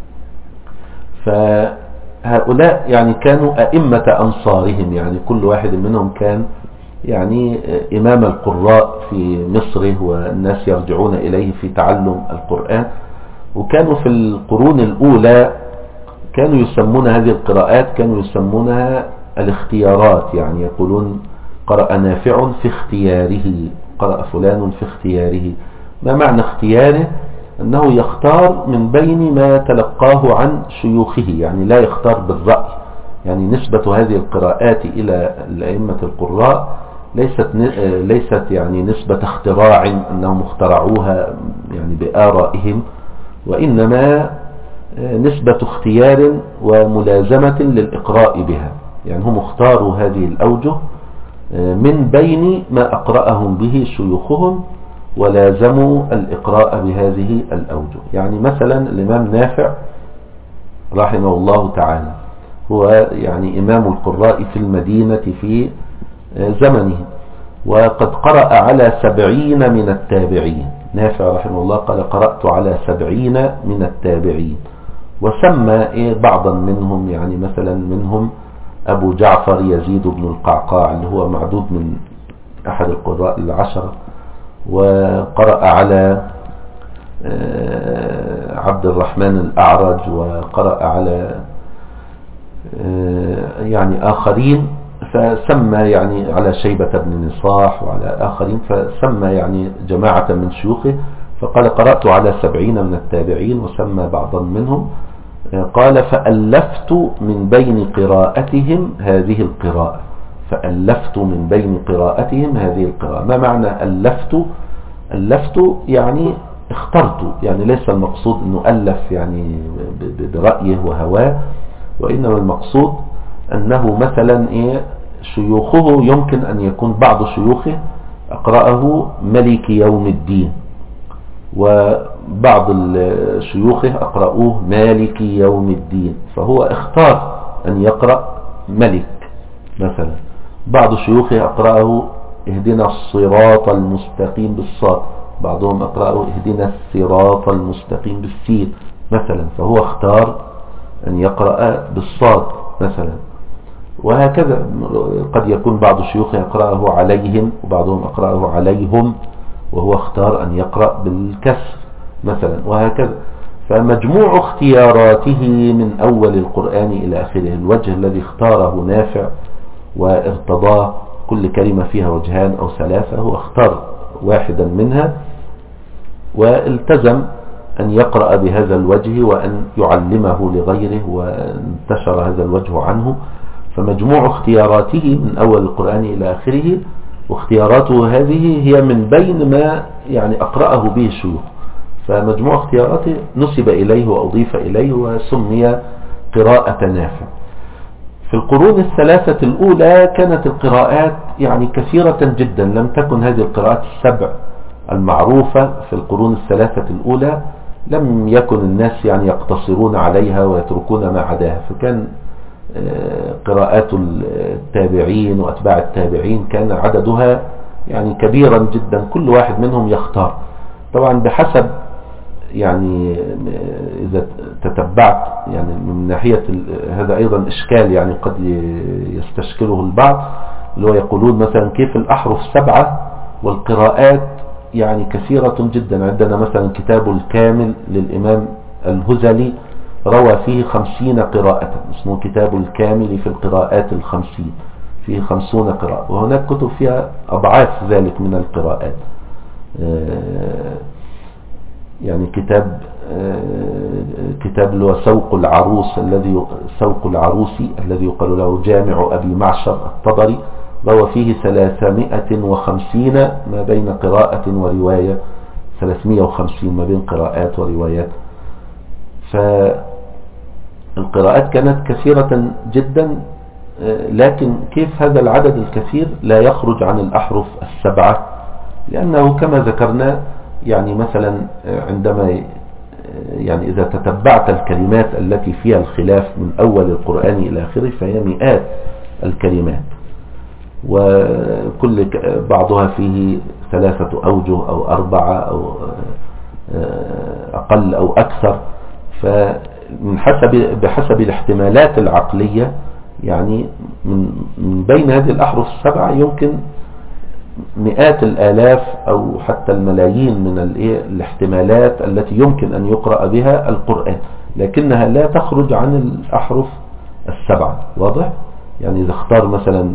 A: فهؤلاء يعني كانوا أئمة أنصارهم، يعني كل واحد منهم كان يعني إمام القراء في مصره، والناس يرجعون إليه في تعلم القرآن. وكانوا في القرون الأولى كانوا يسمون هذه القراءات كانوا يسمونها الاختيارات، يعني يقولون قرأ نافع في اختياره، قرأ فلان في اختياره. ما معنى اختياره؟ أنه يختار من بين ما تلقاه عن شيوخه، يعني لا يختار بالرأي. يعني نسبة هذه القراءات إلى الأئمة القراء ليست يعني نسبة اختراع أنهم اخترعوها يعني بآرائهم، وإنما نسبة اختيار وملازمة للإقراء بها. يعني هم اختاروا هذه الأوجه من بين ما أقرأهم به شيوخهم ولازموا الإقراء بهذه الأوجه. يعني مثلا الإمام نافع رحمه الله تعالى هو يعني إمام القراء في المدينة في زمنه، وقد قرأ على 70 من التابعين. نافع رحمه الله قال قرأت على 70 من التابعين، وسمى بعضا منهم، يعني مثلا منهم أبو جعفر يزيد بن القعقاع اللي هو معدود من أحد القراء العشرة، وقرأ على عبد الرحمن الأعرج، وقرأ على يعني آخرين، فسمى يعني على شيبة بن نصاح وعلى آخرين، فسمى يعني جماعة من شيوخه، فقال قرأت على 70 من التابعين، وسمى بعضا منهم. قال فألفت من بين قراءتهم هذه القراءة، فألفت من بين قراءتهم هذه القراءة. ما معنى ألفت يعني اخترت، يعني ليس المقصود أنه ألف يعني برأيه وهواه، وإنما المقصود أنه مثلا شيوخه يمكن أن يكون بعض شيوخه أقرأه ملك يوم الدين، وبعض الشيوخ أقرأوه مالك يوم الدين، فهو اختار أن يقرأ ملك مثلا. بعض شيوخه أقرأه اهدنا الصراط المستقيم بالصاد، بعضهم أقرأه اهدنا الصراط المستقيم بالسين مثلا، فهو اختار أن يقرأ بالصاد مثلا. وهكذا قد يكون بعض الشيوخ يقرأه عليهم وبعضهم أقرأه عليهم، وهو اختار أن يقرأ بالكسر مثلا، وهكذا. فمجموع اختياراته من أول القرآن إلى آخره، الوجه الذي اختاره نافع وارتضاه، كل كلمة فيها وجهان أو ثلاثة، هو اختار واحدا منها والتزم أن يقرأ بهذا الوجه وأن يعلمه لغيره، وانتشر هذا الوجه عنه. فمجموع اختياراته من أول القرآن إلى آخره، واختياراته هذه هي من بين ما يعني أقرأه به الشيوخ، فمجموع اختياراته نسب إليه وأضيف إليه وسمي قراءة نافع. في القرون الثلاثة الأولى كانت القراءات يعني كثيرة جدا، لم تكن هذه القراءات السبع المعروفة في القرون الثلاثة الأولى، لم يكن الناس يعني يقتصرون عليها ويتركون ما عداها. فكان قراءات التابعين وأتباع التابعين كان عددها يعني كبيرا جدا، كل واحد منهم يختار طبعا بحسب، يعني إذا تتبعت يعني من ناحية هذا أيضا إشكال يعني قد يستشكله البعض، اللي هو يقولون مثلا كيف الأحرف 7 والقراءات يعني كثيرة جدا. عندنا مثلا كتاب الكامل للإمام الهزلي روى فيه 50 قراءة، اسمه كتاب الكامل في القراءات 50، فيه 50 قراءة، وهناك كتب فيها أضعاف ذلك من القراءات. يعني كتاب اللي هو سوق العروسي الذي يقال له جامع أبي معشر الطبري، روى فيه 350 ما بين قراءة ورواية، 350 ما بين قراءات وروايات. فالقراءات كانت كثيرة جدا، لكن كيف هذا العدد الكثير لا يخرج عن الأحرف 7؟ لأنه كما ذكرنا يعني مثلا عندما يعني إذا تتبعت الكلمات التي فيها الخلاف من أول القرآن إلى آخره فهي مئات الكلمات، وكل بعضها فيه 3 أوجه أو 4 أو أقل أو أكثر. بحسب الاحتمالات العقلية يعني من بين هذه الأحرف السبعة يمكن مئات الآلاف أو حتى الملايين من الاحتمالات التي يمكن أن يقرأ بها القرآن، لكنها لا تخرج عن الأحرف السبعة. واضح؟ يعني إذا اختار مثلا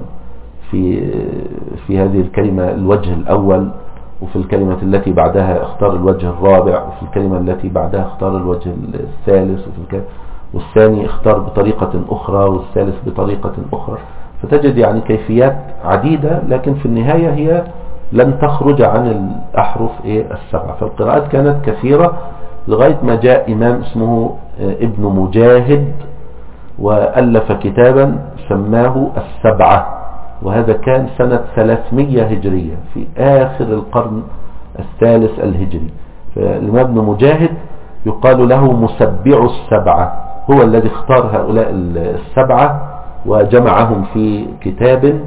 A: في هذه الكلمة الوجه الأول، وفي الكلمة التي بعدها اختار الوجه الرابع، وفي الكلمة التي بعدها اختار الوجه الثالث، والثاني اختار بطريقة أخرى، والثالث بطريقة أخرى، فتجد يعني كيفيات عديدة، لكن في النهاية هي لن تخرج عن الأحرف السبعة. فالقراءات كانت كثيرة لغاية ما جاء إمام اسمه ابن مجاهد وألف كتابا سماه السبعة، وهذا كان سنة 300 هجرية في آخر القرن الثالث الهجري. فالإمام ابن مجاهد يقال له مسبع السبعة، هو الذي اختار هؤلاء السبعة وجمعهم في كتاب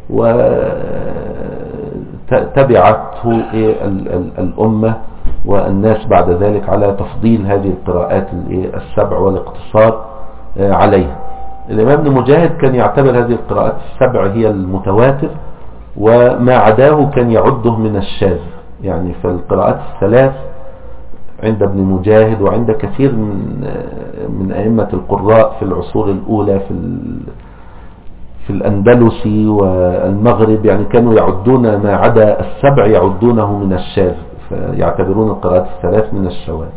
A: وتبعته الأمة والناس بعد ذلك على تفضيل هذه القراءات السبع والاقتصار عليها. الإمام ابن مجاهد كان يعتبر هذه القراءات السبع هي المتواتر، وما عداه كان يعده من الشاذ. يعني فالقراءات الثلاث عند ابن مجاهد وعند كثير من أئمة القراء في العصور الأولى في الأندلس والمغرب، يعني كانوا يعدون ما عدا السبع يعدونه من الشاذ، فيعتبرون القراءات الثلاث من الشواذ.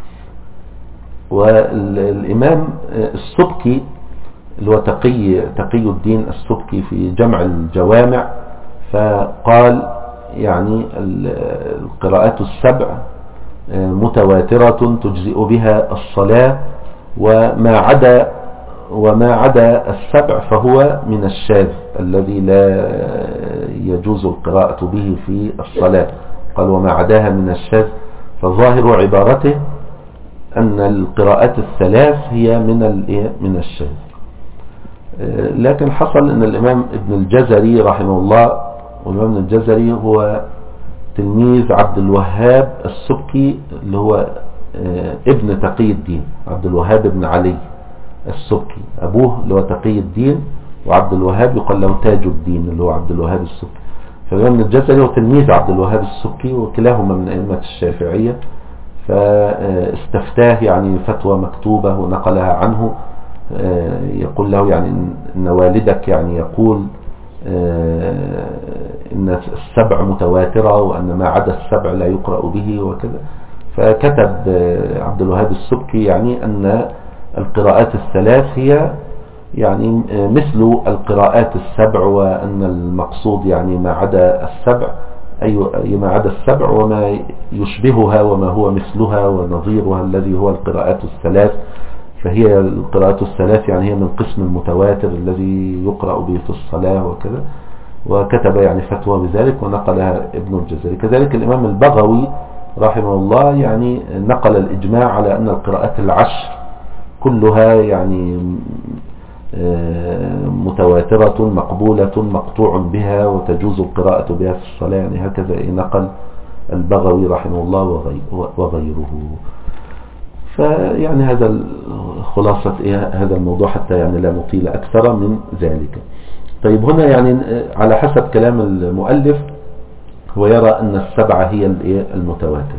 A: والإمام السبكي اللي هو تقي الدين السبكي في جمع الجوامع فقال يعني القراءات السبع متواترة تجزئ بها الصلاة، وما عدا السبع فهو من الشاذ الذي لا يجوز القراءة به في الصلاة. قال وما عداها من الشاذ، فظاهر عبارته أن القراءات الثلاث هي من الشاذ. لكن حصل أن الإمام ابن الجزري رحمه الله، والإمام ابن الجزري هو تلميذ عبد الوهاب السبكي اللي هو ابن تقي الدين، عبد الوهاب بن علي السبكي، أبوه اللي هو تقي الدين، وعبد الوهاب يقال له تاج الدين اللي هو عبد الوهاب السبكي. فالإمام ابن الجزري هو تلميذ عبد الوهاب السبكي، وكلاهما من أئمة الشافعية، فاستفتاه يعني فتوى مكتوبة ونقلها عنه، يقول له يعني إن والدك يعني يقول إن السبع متواترة وأن ما عدا السبع لا يقرأ به وكذا. فكتب عبد الوهاب السبكي يعني أن القراءات الثلاث هي يعني مثل القراءات السبع، وأن المقصود يعني ما عدا السبع، أي ما عدا السبع وما يشبهها وما هو مثلها ونظيرها الذي هو القراءات الثلاث، فهي القراءات الثلاث يعني هي من قسم المتواتر الذي يقرأ به في الصلاة وكذا. وكتب يعني فتوى بذلك ونقلها ابن الجزري. كذلك الإمام البغوي رحمه الله يعني نقل الإجماع على أن القراءات العشر كلها يعني متواترة مقبولة مقطوع بها وتجوز القراءة بها في الصلاة، يعني هكذا نقل البغوي رحمه الله وغيره. فيعني هذا خلاصة هذا الموضوع حتى يعني لا نطيل أكثر من ذلك. طيب هنا يعني على حسب كلام المؤلف هو يرى أن السبعة هي المتواتر،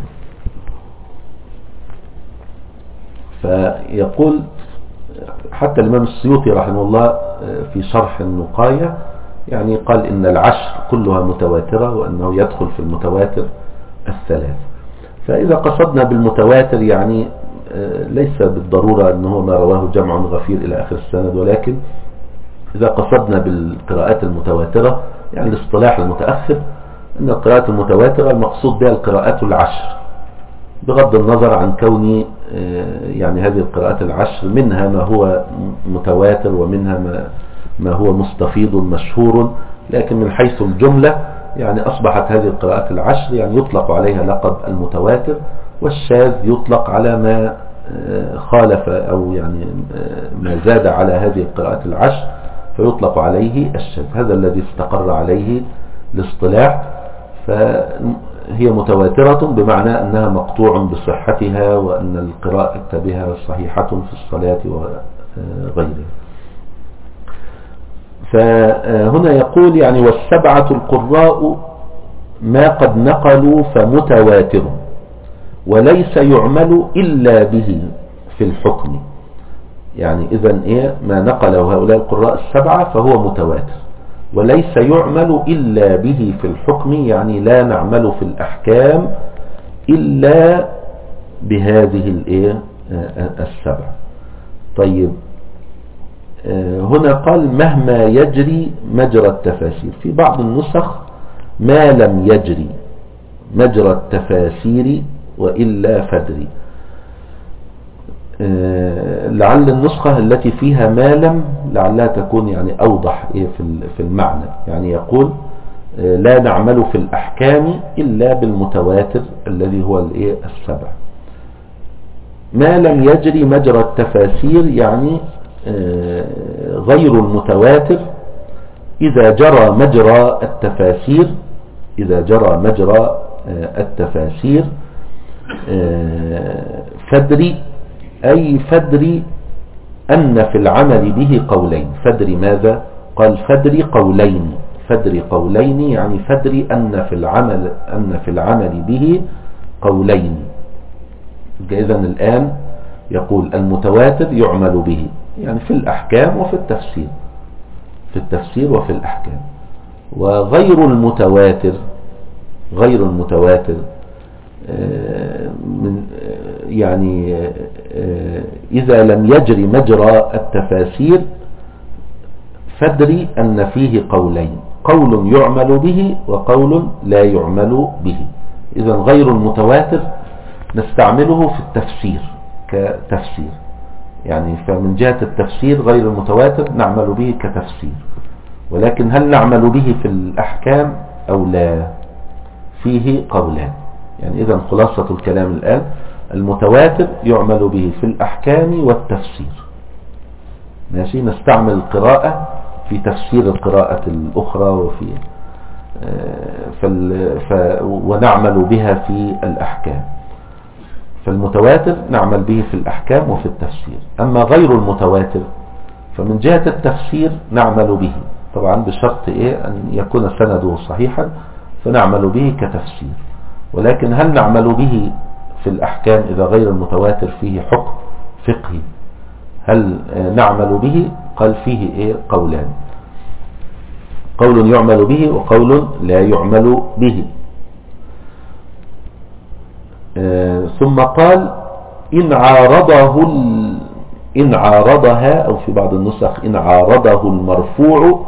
A: فيقول حتى الإمام السيوطي رحمه الله في شرح النقاية يعني قال إن العشر كلها متواترة وأنه يدخل في المتواتر الثلاث. فإذا قصدنا بالمتواتر يعني ليس بالضرورة أنه ما رواه جمع غفير إلى آخر السند، ولكن إذا قصدنا بالقراءات المتواترة يعني الاصطلاح المتأخر أن القراءات المتواترة المقصود بها القراءات العشر، بغض النظر عن كون يعني هذه القراءات العشر منها ما هو متواتر ومنها ما هو مستفيض مشهور، لكن من حيث الجملة يعني أصبحت هذه القراءات العشر يعني يطلق عليها لقب المتواتر، والشاذ يطلق على ما خالف أو يعني ما زاد على هذه القراءات العشر، فيطلق عليه الشاذ. هذا الذي استقر عليه الاصطلاح. فهي متواترة بمعنى أنها مقطوع بصحتها وأن القراءة بها صحيحة في الصلاة وغيرها. فهنا يقول يعني والسبعة القراء ما قد نقلوا فمتواتر وليس يعمل إلا به في الحكم. يعني إذن ما نقله هؤلاء القراء السبعة فهو متواتر وليس يعمل إلا به في الحكم، يعني لا نعمل في الأحكام إلا بهذه السبعة. طيب هنا قال مهما يجري مجرى التفاسير، في بعض النسخ ما لم يجري مجرى التفاسير وإلا فدري. لعل النسخة التي فيها ما لم لعلها تكون يعني أوضح في المعنى. يعني يقول لا نعمل في الأحكام إلا بالمتواتر الذي هو السبع. ما لم يجري مجرى التفاسير يعني غير المتواتر إذا جرى مجرى التفاسير، إذا جرى مجرى التفاسير فدري، أي فدري أن في العمل به قولين. فدري ماذا؟ قال فدري قولين. فدري قولين يعني فدري أن في العمل به قولين. إذن الآن يقول المتواتر يعمل به يعني في الأحكام وفي التفسير، في التفسير وفي الأحكام. وغير المتواتر يعني إذا لم يجري مجرى التفاسير فدري أن فيه قولين، قول يعمل به وقول لا يعمل به. إذا غير المتواتر نستعمله في التفسير كتفسير، يعني فمن جهة التفسير غير المتواتر نعمل به كتفسير، ولكن هل نعمل به في الأحكام أو لا؟ فيه قولان. يعني إذا خلاصة الكلام الآن المتواتر يعمل به في الأحكام والتفسير. ماشي، نستعمل القراءة في تفسير القراءة الأخرى ونعمل بها في الأحكام. فالمتواتر نعمل به في الأحكام وفي التفسير. أما غير المتواتر فمن جهة التفسير نعمل به طبعا بشرط أن يكون سنده صحيحا، فنعمل به كتفسير. ولكن هل نعمل به في الأحكام إذا غير المتواتر فيه حكم فقهي، هل نعمل به؟ قال فيه قولان، قول يعمل به وقول لا يعمل به. ثم قال إن عارضها، أو في بعض النسخ إن عارضه المرفوع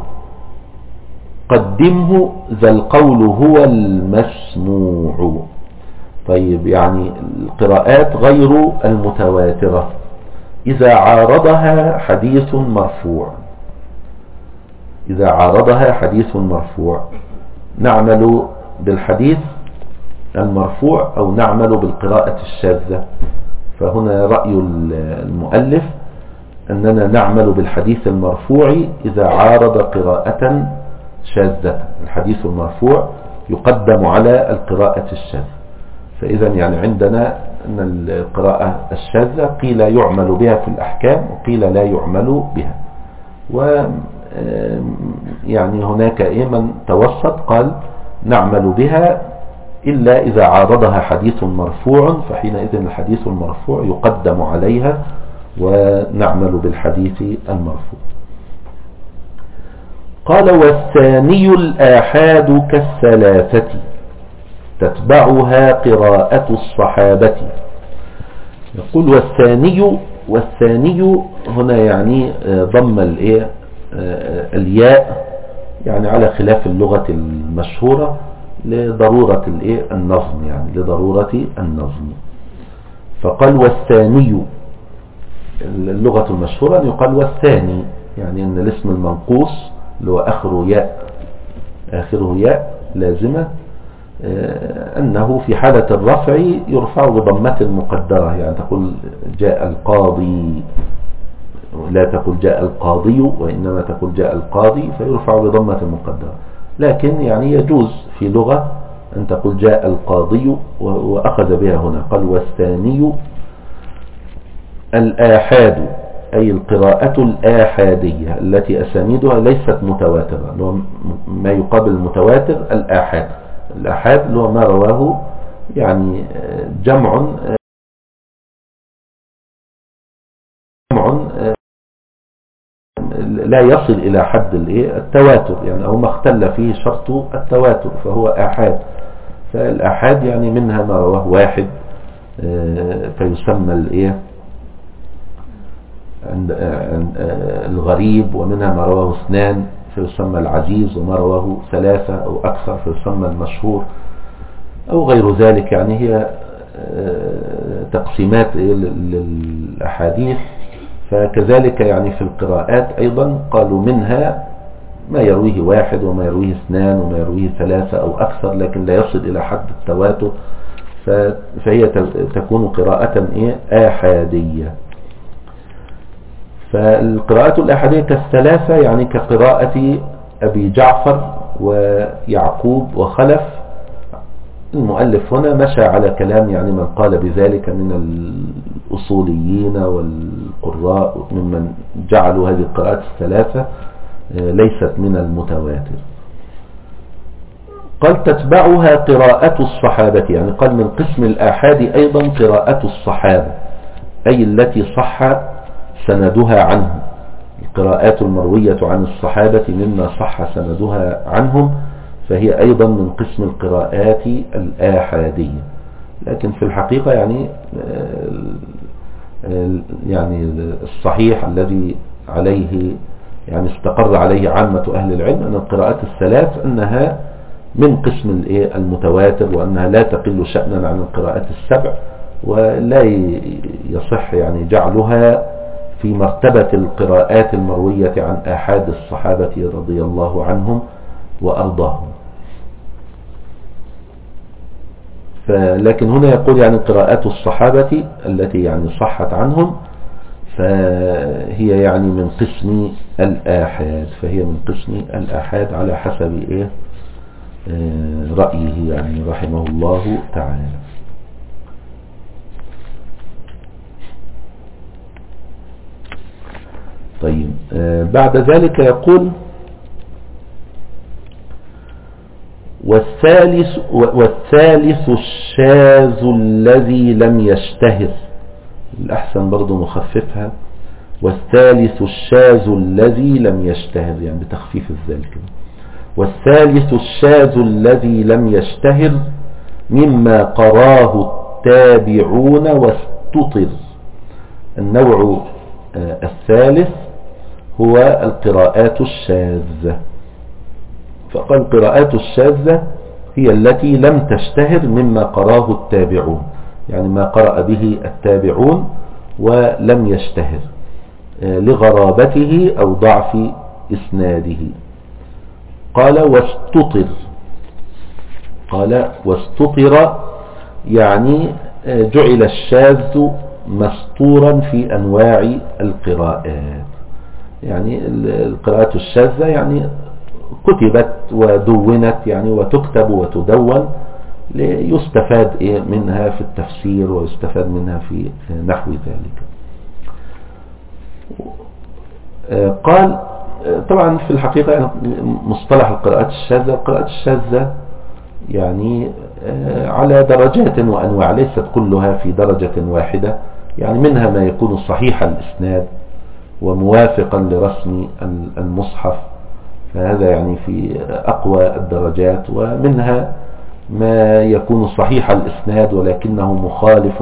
A: قدمه ذا القول هو المسموع. طيب يعني القراءات غير المتواترة إذا عارضها حديث مرفوع، إذا عارضها حديث مرفوع نعمل بالحديث المرفوع أو نعمل بالقراءة الشاذة. فهنا رأي المؤلف أننا نعمل بالحديث المرفوع إذا عارض قراءة شاذة. الحديث المرفوع يقدم على القراءة الشاذة. فإذا يعني عندنا أن القراءة الشاذة قيل يعمل بها في الأحكام وقيل لا يعمل بها. ويعني هناك من توسط قال نعمل بها إلا إذا عارضها حديث مرفوع، فحينئذ الحديث المرفوع يقدم عليها ونعمل بالحديث المرفوع. قال والثاني الآحاد كالثلاثة تتبعها قراءة الصحابة. يقول والثاني هنا يعني ضم الياء يعني على خلاف اللغة المشهورة لضرورة النظم، يعني لضرورة النظم. فقال والثاني، اللغة المشهورة يقال والثاني، يعني ان الاسم المنقوص اللي هو آخره ياء لازمة أنه في حالة الرفع يرفع بضمة مقدرة. يعني تقول جاء القاضي لا تقول جاء القاضي وإنما تقول جاء القاضي فيرفع بضمة مقدرة. لكن يعني يجوز في لغة أن تقول جاء القاضي وأخذ بها هنا. قال والثاني الآحاد، أي القراءة الآحادية التي أسانيدها ليست متواترة، ما يقابل المتواتر الآحاد. الآحاد اللي هو ما رواه يعني جمع لا يصل إلى حد التواتر، يعني أو ما اختل فيه شرط التواتر فهو آحاد. فالآحاد يعني منها ما رواه واحد فيسمى الغريب، ومنها ما رواه اثنان فيسمى العزيز، وما رواه ثلاثة أو أكثر فيسمى المشهور أو غير ذلك. يعني هي تقسيمات للأحاديث. فكذلك يعني في القراءات أيضا قالوا منها ما يرويه واحد وما يرويه اثنان وما يرويه ثلاثة أو أكثر، لكن لا يصل إلى حد التواتر، فهي تكون قراءة آحادية. فالقراءات الآحادية كالثلاثة يعني كقراءة أبي جعفر ويعقوب وخلف. المؤلف هنا مشى على كلام يعني من قال بذلك من الأصوليين والقراء ممن جعلوا هذه القراءات الثلاثة ليست من المتواتر. قال تتبعها قراءة الصحابة، يعني قال من قسم الآحاد أيضا قراءة الصحابة، أي التي صح سندها عنه. القراءات المروية عن الصحابة مما صح سندها عنهم فهي أيضا من قسم القراءات الآحادية. لكن في الحقيقة يعني الصحيح الذي عليه يعني استقر عليه عامة أهل العلم أن القراءات الثلاث أنها من قسم المتواتر، وأنها لا تقل شأنا عن القراءات السبع، ولا يصح يعني جعلها في مرتبة القراءات المروية عن آحاد الصحابة رضي الله عنهم وأرضاهم. لكن هنا يقول يعني قراءات الصحابة التي يعني صحت عنهم فهي يعني من قسم الآحاد، فهي من قسم الآحاد على حسب رأيه يعني رحمه الله تعالى. طيب بعد ذلك يقول والثالث الشاذ الذي لم يشتهر. الأحسن برضو مخففها، والثالث الشاذ الذي لم يشتهر، يعني بتخفيف الذال كده. والثالث الشاذ الذي لم يشتهر مما قراه التابعون واستطر. النوع الثالث هو القراءات الشاذة. فقال القراءات الشاذة هي التي لم تشتهر مما قراه التابعون، يعني ما قرأ به التابعون ولم يشتهر لغرابته أو ضعف إسناده. قال واستطر يعني جعل الشاذ مسطورا في أنواع القراءات. يعني القراءات الشاذة يعني كتبت ودونت يعني وتكتب وتدون ليستفاد منها في التفسير ويستفاد منها في نحو ذلك. قال طبعا في الحقيقة مصطلح القراءات الشاذة يعني على درجات وأنواع، ليست كلها في درجة واحدة. يعني منها ما يكون صحيح الإسناد وموافقا لرسم المصحف، فهذا يعني في أقوى الدرجات. ومنها ما يكون صحيح الإسناد ولكنه مخالف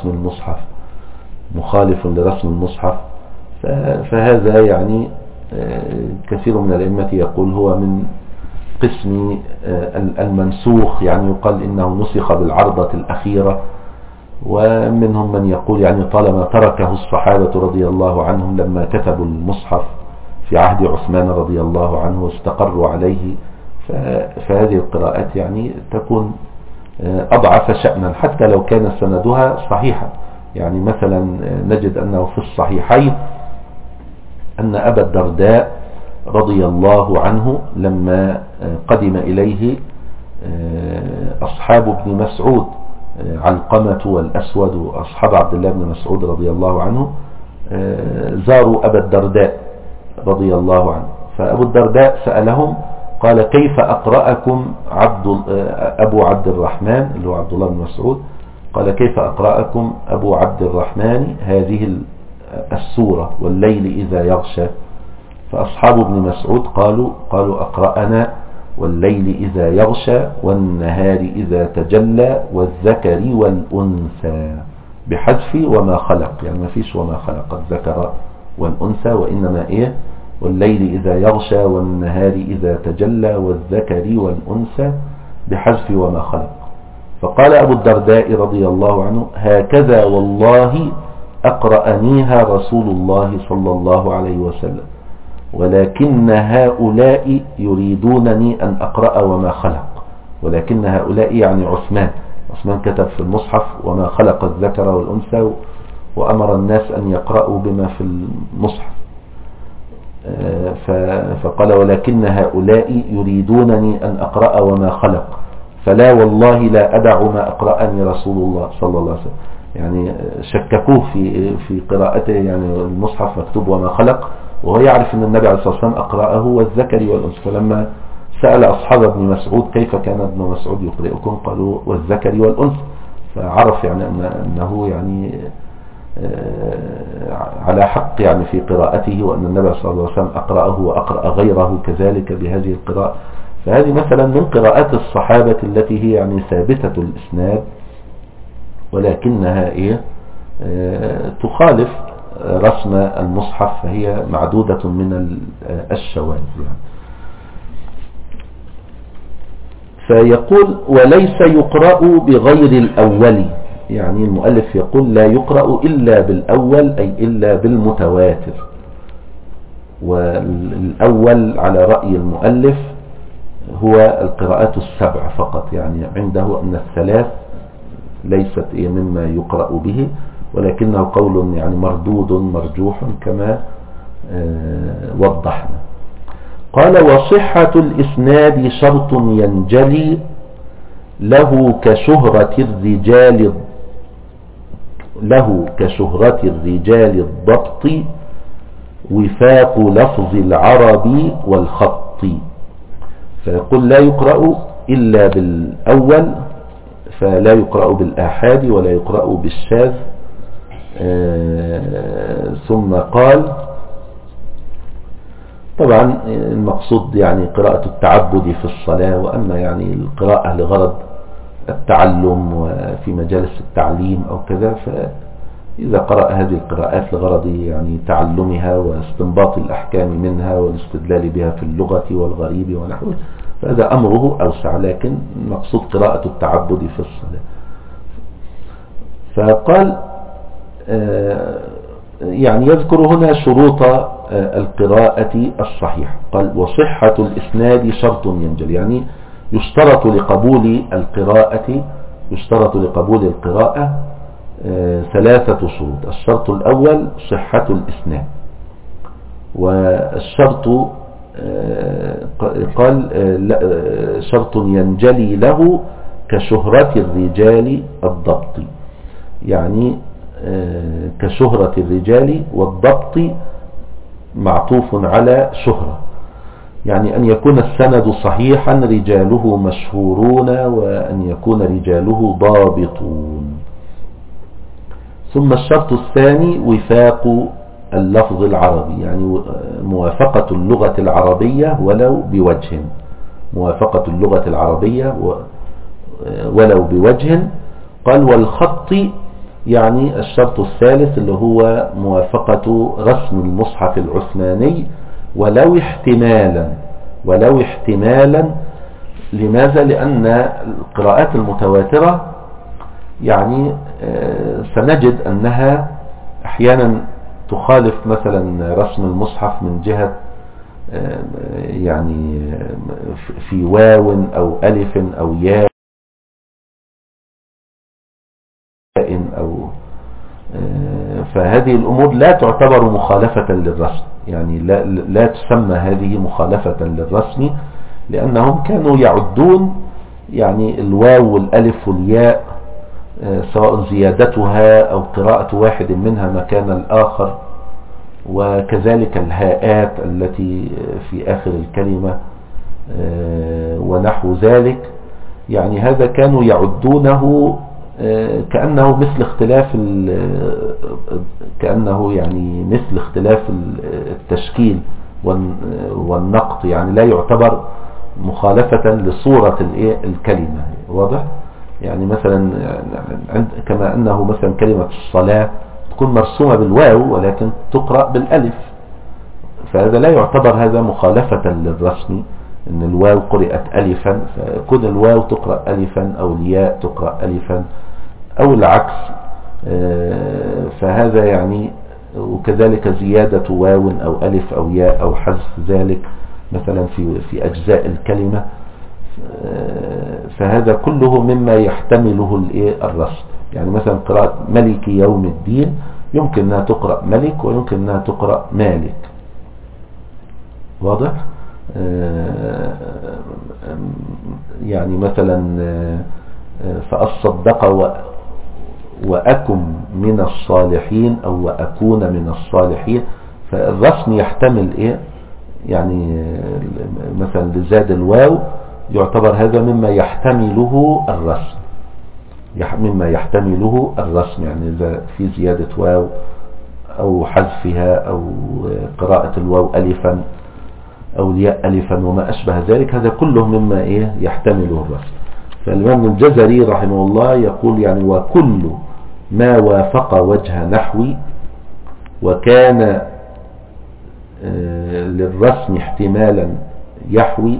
A: لرسم المصحف، فهذا يعني كثير من الأئمة يقول هو من قسم المنسوخ، يعني يقال إنه نسخ بالعرضة الأخيرة. ومنهم من يقول يعني طالما تركه الصحابة رضي الله عنهم لما كتبوا المصحف في عهد عثمان رضي الله عنه واستقروا عليه، فهذه القراءات يعني تكون أضعف شأنا حتى لو كان سندها صحيحا. يعني مثلا نجد أنه في الصحيحين أن أبا الدرداء رضي الله عنه لما قدم إليه أصحاب ابن مسعود علقمة والأسود وأصحاب عبد الله بن مسعود رضي الله عنه زاروا أبا الدرداء رضي الله عنه، فأبو الدرداء سألهم قال كيف أقرأكم أبو عبد الرحمن اللي هو عبد الله بن مسعود، قال كيف أقرأكم أبو عبد الرحمن هذه السورة والليل إذا يغشى؟ فأصحاب ابن مسعود قالوا أقرأنا والليل إذا يغشى والنهار إذا تجلى والذكر والأنثى بحذف وما خلق، يعني ما فيش وما خلق الذكر والأنثى، وإنما والليل إذا يغشى والنهار إذا تجلى والذكر والأنثى بحذف وما خلق. فقال أبو الدرداء رضي الله عنه هكذا والله أقرأنيها رسول الله صلى الله عليه وسلم، ولكن هؤلاء يريدونني أن أقرأ وما خلق، ولكن هؤلاء يعني عثمان كتب في المصحف وما خلق الذكر والأنثى وأمر الناس أن يقرأوا بما في المصحف، فقال ولكن هؤلاء يريدونني أن أقرأ وما خلق، فلا والله لا أدع ما أقرأني رسول الله صلى الله عليه وسلم. يعني شككوه في قراءته، يعني المصحف مكتوب وما خلق وهو يعرف أن النبي عليه الصلاة والسلام أقرأه والذكر والأنثى، فلما سأل أصحاب ابن مسعود كيف كان ابن مسعود يقرئكم قالوا والذكر والأنثى، فعرف يعني أنه يعني على حق يعني في قراءته، وأن النبي صلى الله عليه وسلم أقرأه وأقرأ غيره كذلك بهذه القراءة. فهذه مثلا من قراءات الصحابة التي هي يعني ثابتة الإسناد، ولكنها تخالف رسم المصحف، فهي معدودة من الشواذ يعني. فيقول وليس يقرأ بغير الأول، يعني المؤلف يقول لا يقرأ إلا بالأول أي إلا بالمتواتر، والأول على رأي المؤلف هو القراءات السبع فقط، يعني عنده أن الثلاث ليست مما يقرأ به، ولكنه قول يعني مردود مرجوح كما وضحنا. قال وصحة الإسناد شرط ينجلي له كشهرة الرجال الضبط وفاق لفظ العربي والخط. فيقول لا يقرأ إلا بالأول، فلا يقرأ بالآحاد ولا يقرأ بالشاذ. ثم قال طبعا المقصود يعني قراءة التعبد في الصلاة، وأما يعني القراءة لغرض التعلم وفي مجالس التعليم أو كذا، فإذا قرأ هذه القراءات لغرض يعني تعلمها واستنباط الأحكام منها والاستدلال بها في اللغة والغريب ونحوه، فهذا أمره أوسع، لكن المقصود قراءة التعبد في الصلاة. فقال يعني يذكر هنا شروط القراءة الصحيح. قال وصحة الإسناد شرط ينجل، يعني يشترط لقبول القراءة ثلاثة شروط. الشرط الأول صحة الإسناد، والشرط قال شرط ينجلي له كشهرة الرجال الضبط، يعني كشهرة الرجال والضبط معطوف على شهرة، يعني أن يكون السند صحيحا رجاله مشهورون وأن يكون رجاله ضابطون. ثم الشرط الثاني وفاق اللفظ العربي، يعني موافقة اللغة العربية ولو بوجه، موافقة اللغة العربية ولو بوجه. قال والخط يعني الشرط الثالث اللي هو موافقة رسم المصحف العثماني ولو احتمالا. لماذا؟ لأن القراءات المتواترة يعني سنجد أنها أحيانا تخالف مثلا رسم المصحف من جهة يعني في واو أو ألف أو ياء فهذه الأمور لا تعتبر مخالفة للرسم، يعني لا تسمى هذه مخالفة للرسم، لأنهم كانوا يعدون يعني الواو والألف والياء سواء زيادتها أو قراءة واحد منها مكان الآخر، وكذلك الهاءات التي في آخر الكلمة ونحو ذلك. يعني هذا كانوا يعدونه كأنه مثل اختلاف التشكيل والنقط، يعني لا يعتبر مخالفة لصورة الكلمة. واضح؟ يعني مثلا كما أنه مثلا كلمة الصلاة تكون مرسومة بالواو ولكن تقرأ بالألف، فهذا لا يعتبر هذا مخالفة للرسم، ان الواو قرأت ألفا فكون الواو تقرأ ألفا أو الياء تقرأ ألفا أو العكس. فهذا يعني، وكذلك زيادة واو أو ألف أو ياء أو حذف ذلك مثلا في أجزاء الكلمة، فهذا كله مما يحتمله الرسم. يعني مثلا قراءة ملك يوم الدين يمكن أنها تقرأ ملك ويمكن أنها تقرأ مالك. واضح؟ يعني مثلا فأصدق وأكن من الصالحين أو وأكون من الصالحين، فالرسم يحتمل يعني مثلا لزاد الواو يعتبر هذا مما يحتمله الرسم، يعني إذا في زيادة واو أو حذفها أو قراءة الواو ألفا أو الياء ألفا وما أشبه ذلك، هذا كله مما يحتمله الرسم. فالإمام الجزري رحمه الله يقول يعني وكل ما وافق وجه نحوي وكان للرسم احتمالا يحوي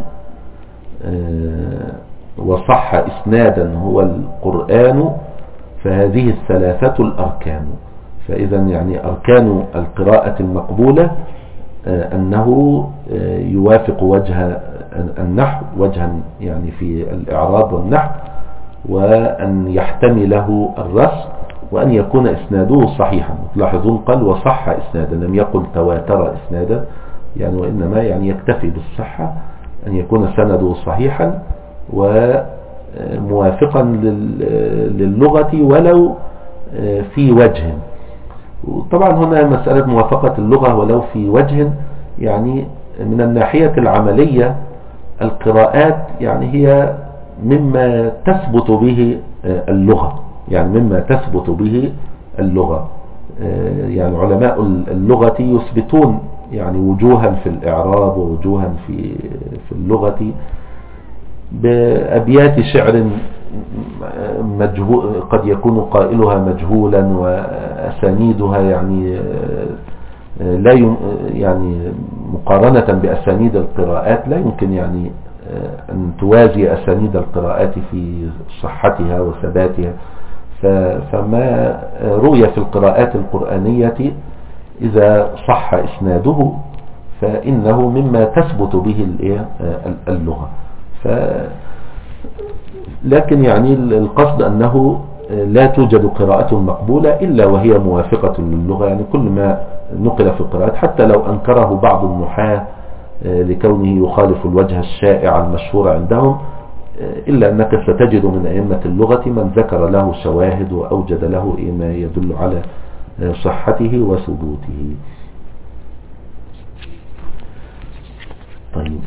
A: وصح إسنادا هو القرآن فهذه الثلاثة الأركان. فإذا يعني أركان القراءة المقبولة أنه يوافق وجه النحو وجها يعني في الإعراب والنحو، وأن يحتمله الرسم، وأن يكون إسناده صحيحا. تلاحظون قال وصح إسنادا، لم يقل تواتر إسنادا، يعني وإنما يعني يكتفي بالصحة أن يكون سنده صحيحا وموافقا للغة ولو في وجه. وطبعا هنا مسألة موافقة اللغة ولو في وجه، يعني من الناحية العملية القراءات يعني هي مما تثبت به اللغة، يعني علماء اللغة يثبتون يعني وجوها في الإعراب ووجوها في اللغة بأبيات شعر مجهول، قد يكون قائلها مجهولا وأسانيدها يعني لا يعني مقارنة بأسانيد القراءات لا يمكن يعني أن توازي أسانيد القراءات في صحتها وثباتها. فما روي في القراءات القرآنية إذا صح إسناده فإنه مما تثبت به اللغة. لكن يعني القصد أنه لا توجد قراءة مقبولة إلا وهي موافقة للغة، يعني كل ما نقل في القراءات حتى لو أنكره بعض النحاة لكونه يخالف الوجه الشائع المشهور عندهم، إلا أنك ستجد من أئمة اللغة من ذكر له شواهد وأوجد له ما يدل على صحته وثبوته. طيب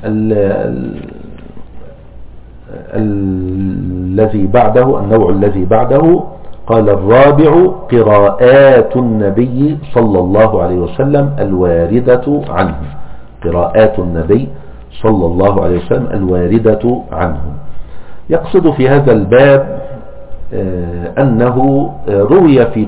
A: الذي بعده، النوع الذي بعده قال الرابع قراءات النبي صلى الله عليه وسلم الواردة عنه. قراءات النبي صلى الله عليه وسلم الواردة عنه. يقصد في هذا الباب أنه روي في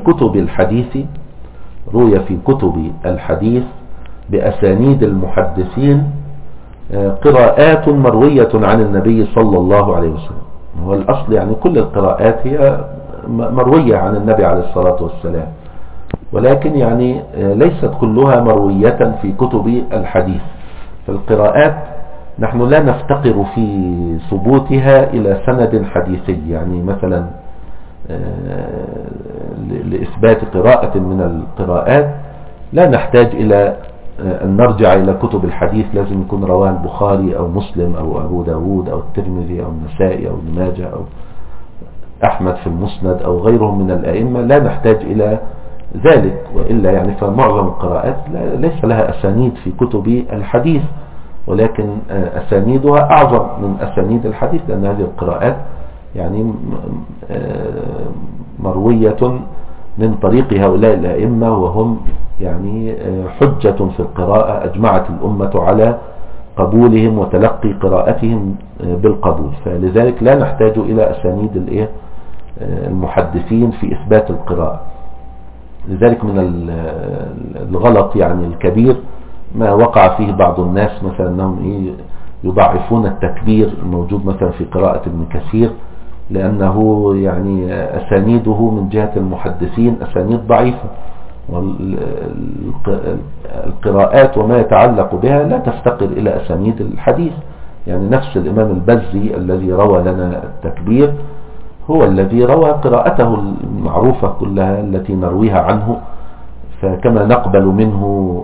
A: كتب الحديث بأسانيد المحدثين قراءات مروية عن النبي صلى الله عليه وسلم. هو الأصل يعني كل القراءات هي مروية عن النبي عليه الصلاة والسلام، ولكن يعني ليست كلها مروية في كتب الحديث. فالقراءات نحن لا نفتقر في ثبوتها إلى سند حديثي، يعني مثلا لإثبات قراءة من القراءات لا نحتاج إلى أن نرجع إلى كتب الحديث لازم يكون رواه البخاري أو مسلم أو أبو داود أو الترمذي أو النسائي أو ابن ماجه أو أحمد في المسند أو غيرهم من الأئمة. لا نحتاج إلى ذلك، وإلا يعني فمعظم القراءات ليس لها أسانيد في كتب الحديث، ولكن أسانيدها أعظم من أسانيد الحديث، لأن هذه القراءات يعني مروية من طريق هؤلاء الأئمة، وهم يعني حجة في القراءة، أجمعت الأمة على قبولهم وتلقي قراءتهم بالقبول. فلذلك لا نحتاج إلى أسانيد المحدثين في إثبات القراءة. لذلك من الغلط يعني الكبير ما وقع فيه بعض الناس، مثلا أنهم يضعفون التكبير الموجود مثلا في قراءة ابن كثير، لأنه يعني أسانيده من جهة المحدثين أسانيد ضعيفة، والقراءات وما يتعلق بها لا تفتقر إلى أسانيد الحديث. يعني نفس الإمام البزي الذي روى لنا التكبير هو الذي روى قراءته المعروفة كلها التي نرويها عنه، فكما نقبل منه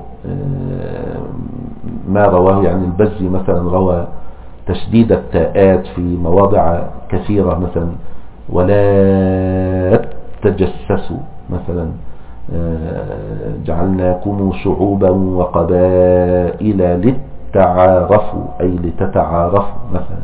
A: ما رواه. يعني البزي مثلا روى تشديد التاءات في مواضع كثيرة، مثلا ولا تجسسوا، مثلا جعلناكم شعوبا وقبائل لتعارفوا أي لتتعارفوا مثلا،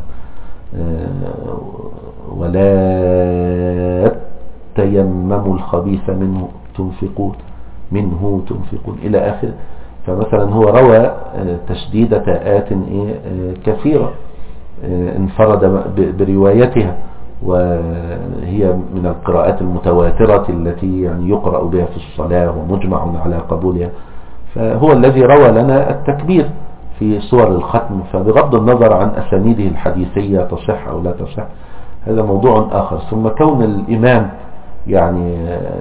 A: ولا تيمموا الخبيث منه تنفقون إلى آخر. فمثلا هو روى تشديد تاءات كثيرة انفرد بروايتها، وهي من القراءات المتواترة التي يعني يقرأ بها في الصلاة ومجمع على قبولها. فهو الذي روى لنا التكبير في صور الختم، فبغض النظر عن أسانيده الحديثية تصح أو لا تصح هذا موضوع آخر. ثم كون الإمام يعني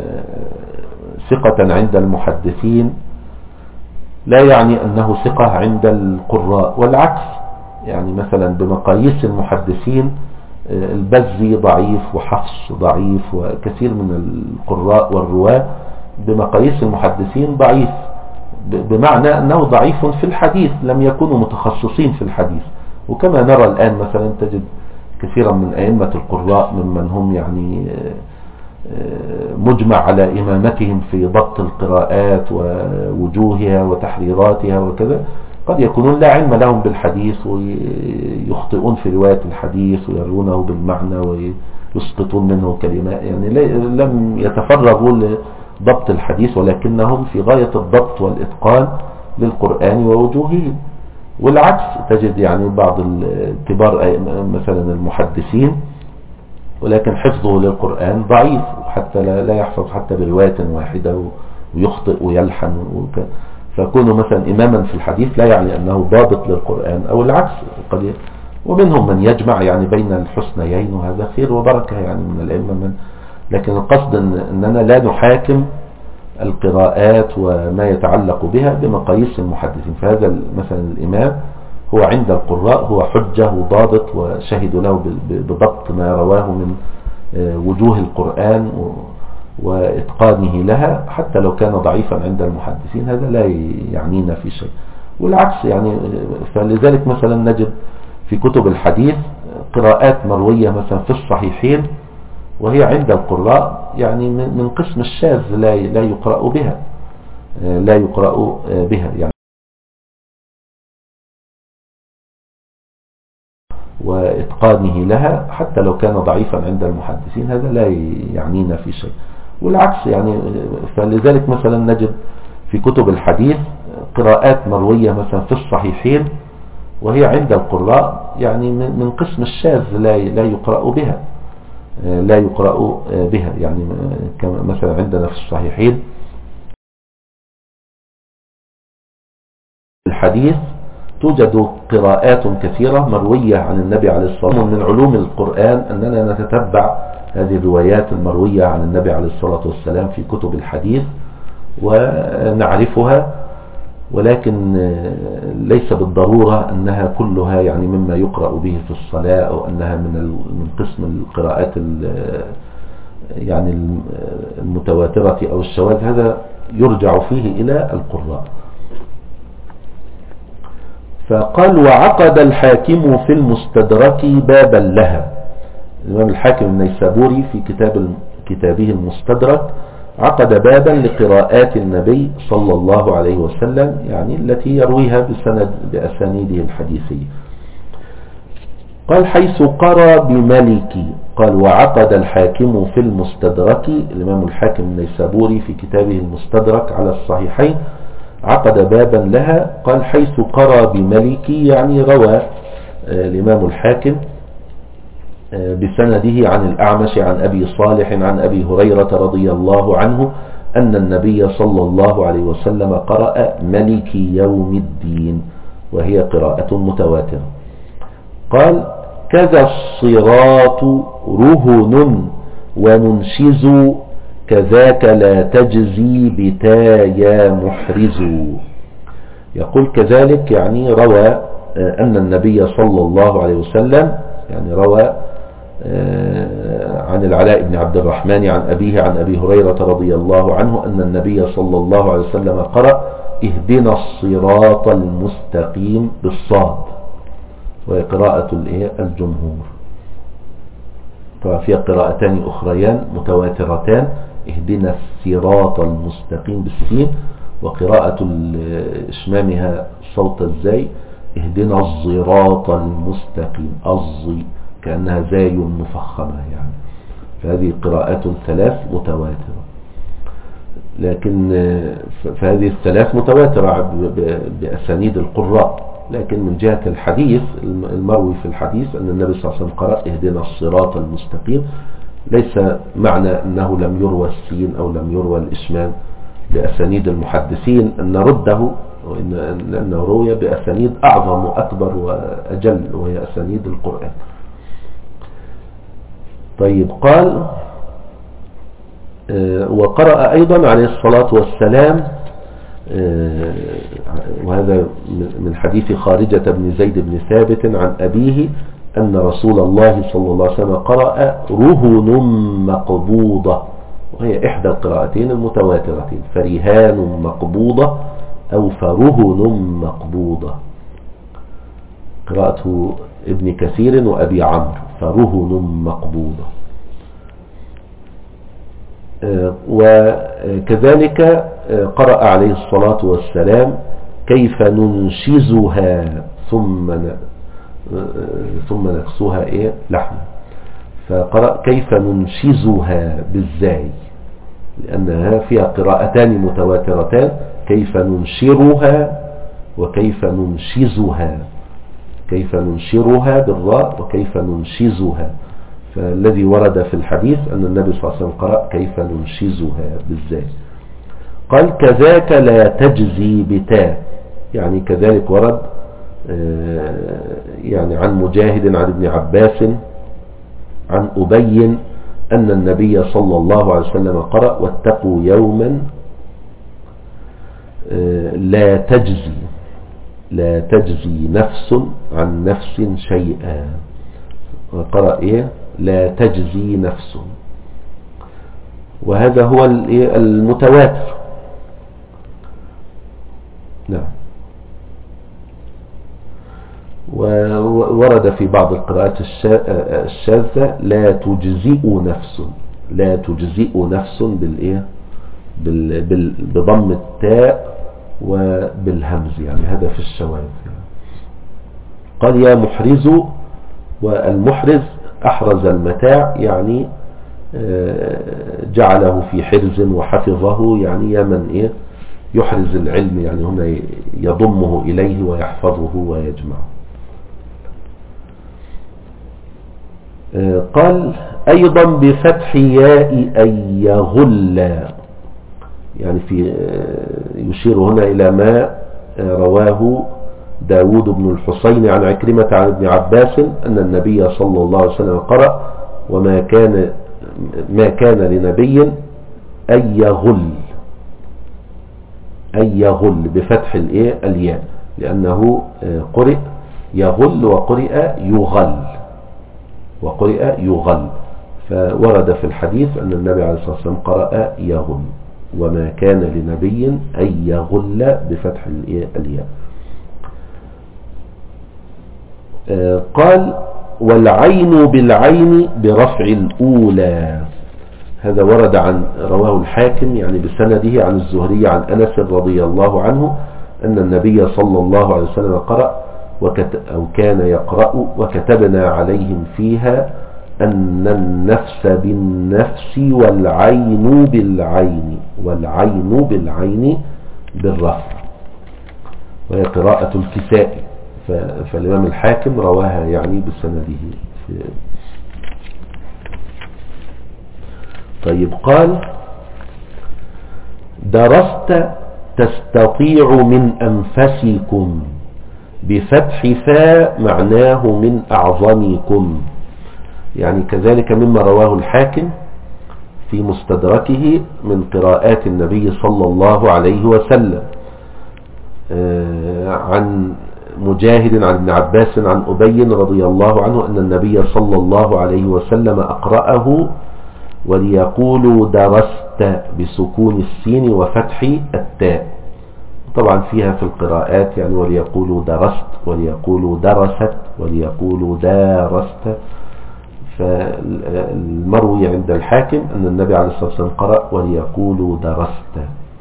A: ثقة عند المحدثين لا يعني أنه ثقة عند القراء، والعكس. يعني مثلا بمقاييس المحدثين البزي ضعيف وحفص ضعيف وكثير من القراء والرواة بمقاييس المحدثين ضعيف، بمعنى أنه ضعيف في الحديث، لم يكونوا متخصصين في الحديث. وكما نرى الآن مثلا تجد كثيرا من أئمة القراء ممن هم يعني مجمع على إمامتهم في ضبط القراءات ووجوهها وتحريراتها وكذا، قد يكونون لا علم لهم بالحديث ويخطئون في رواية الحديث ويرونه بالمعنى ويسقطون منه كلمات، يعني لم يتفرغوا لضبط الحديث، ولكنهم في غاية الضبط والإتقان للقرآن ووجوهه. والعكس تجد يعني بعض الكبار مثلا المحدثين ولكن حفظه للقرآن ضعيف، حتى لا يحفظ حتى برواية واحدة ويخطئ ويلحن فكونه مثلا إماما في الحديث لا يعني أنه ضابط للقرآن أو العكس. ومنهم من يجمع يعني بين الحسنيين، وهذا خير وبركة يعني من الأئمة. لكن القصد أننا لا نحاكم القراءات وما يتعلق بها بمقاييس المحدثين. فهذا مثلا الإمام هو عند القراء هو حجة وضابط، وشهد له بضبط ما رواه من وجوه القرآن وإتقانه لها، حتى لو كان ضعيفا عند المحدثين هذا لا يعنينا في شيء. والعكس يعني فلذلك مثلا نجد في كتب الحديث قراءات مروية مثلا في الصحيحين وهي عند القراء يعني من قسم الشاذ لا يقرأ بها يعني وإتقانه لها، حتى لو كان ضعيفا عند المحدثين هذا لا يعنينا في شيء. والعكس يعني فلذلك مثلا نجد في كتب الحديث قراءات مروية مثلا في الصحيحين وهي عند القراء يعني من قسم الشاذ لا يقرأ بها يعني كما مثلا عندنا في الصحيحين الحديث توجد قراءات كثيرة مروية عن النبي عليه الصلاة والسلام. من علوم القرآن أننا نتتبع هذه الروايات المروية عن النبي عليه الصلاة والسلام في كتب الحديث ونعرفها، ولكن ليس بالضرورة أنها كلها يعني مما يقرأ به في الصلاة، أو أنها من قسم القراءات يعني المتواترة أو الشواذ، هذا يرجع فيه إلى القراء. فقال وعقد الحاكم في المستدرك بابا لها. الإمام الحاكم النيسابوري في كتابه المستدرك عقد بابا لقراءات النبي صلى الله عليه وسلم، يعني التي يرويها بأسانيده الحديثية. قال حيث قرى بملكي. قال وعقد الحاكم في المستدرك، الإمام الحاكم النيسابوري في كتابه المستدرك على الصحيحين عقد بابا لها. قال حيث قرى بملكي، يعني روى الإمام الحاكم بسنده عن الأعمش عن أبي صالح عن أبي هريرة رضي الله عنه أن النبي صلى الله عليه وسلم قرأ ملك يوم الدين، وهي قراءة متواترة. قال كذا الصراط رهن ومنشز، كذاك لا تجزي بتا يا محرز. يقول كذلك، يعني روى أن النبي صلى الله عليه وسلم، يعني روى عن العلاء بن عبد الرحمن عن أبيه عن أبي هريرة رضي الله عنه أن النبي صلى الله عليه وسلم قرأ اهدنا الصراط المستقيم بالصاد، وهي قراءة الجمهور. ففي قراءتان أخريان متواترتان، اهدنا الصراط المستقيم بالسين، وقراءة إشمامها صوت الزاي اهدنا الصراط المستقيم، الظي كأنها زاي مفخمة يعني. فهذه قراءات ثلاث متواترة، لكن فهذه الثلاث متواترة بأسانيد القراء، لكن من جهة الحديث المروي في الحديث أن النبي صلى الله عليه وسلم قرأ اهدنا الصراط المستقيم، ليس معنى أنه لم يروى السين أو لم يروى الإشمام بأسانيد المحدثين أن نرده، لأنه روي بأسانيد أعظم وأكبر وأجل، وهي أسانيد القرآن. طيب قال وقرأ أيضا عليه الصلاة والسلام، وهذا من حديث خارجة بن زيد بن ثابت عن أبيه أن رسول الله صلى الله عليه وسلم قرأ رهن مقبوضة، وهي إحدى القراءتين المتواترتين، فرهان مقبوضة أو فرهن مقبوضة، قراءته ابن كثير وأبي عمرو، فرهن مقبوضة. وكذلك قرأ عليه الصلاة والسلام كيف ننشزها ثم نكسوها لحم، فقرأ كيف ننشزها بالزاي، لأنها فيها قراءتان متواترتان، كيف ننشرها وكيف ننشزها، كيف ننشرها بالراء وكيف ننشزها. فالذي ورد في الحديث أن النبي صلى الله عليه وسلم قرأ كيف ننشزها بالزاي. قال كذاك لا تجزي بتا، يعني كذلك ورد يعني عن مجاهد عن ابن عباس عن أبي أن النبي صلى الله عليه وسلم قرأ واتقوا يوما لا تجزي نفس عن نفس شيئا، وقرأ لا تجزي نفس، وهذا هو المتواتر. نعم. وورد في بعض القراءات الشاذة لا تجزئ نفس بضم التاء وبالهمز، يعني هذا في الشواذ. قال يا محرز، والمحرز أحرز المتاع، يعني جعله في حرز وحفظه، يعني يا من يحرز العلم، يعني هنا يضمه إليه ويحفظه ويجمعه. قال أيضا بفتح ياء أن يغل، يعني يشير هنا إلى ما رواه داود بن الحسين عن عكرمة عن ابن عباس أن النبي صلى الله عليه وسلم قرأ وما كان لنبي أن يغل بفتح الياء، لأنه قرئ يغل وقرئ يغل فورد في الحديث أن النبي عليه الصلاة والسلام قرأ يغل، وما كان لنبي أن يغل بفتح الياء. قال والعين بالعين برفع الأولى. هذا ورد رواه الحاكم يعني بسنده عن الزهري عن أنس رضي الله عنه أن النبي صلى الله عليه وسلم قرأ أو كان يقرأ وكتبنا عليهم فيها أن النفس بالنفس والعين بالعين بالرفع، وهي قراءة الكسائي. فالإمام الحاكم رواها يعني بسنده. طيب قال درست تستطيع من أنفسكم بفتح فاء معناه من أعظمكم، يعني كذلك مما رواه الحاكم في مستدركه من قراءات النبي صلى الله عليه وسلم عن مجاهد عن ابن عباس عن أبي رضي الله عنه أن النبي صلى الله عليه وسلم أقرأه وليقولوا درست بسكون السين وفتح التاء. طبعا فيها في القراءات يعني وليقولوا درست وليقولوا درست وليقولوا دارست. فالمروي عند الحاكم أن النبي عليه الصلاة والسلام قرأ وليقولوا درست.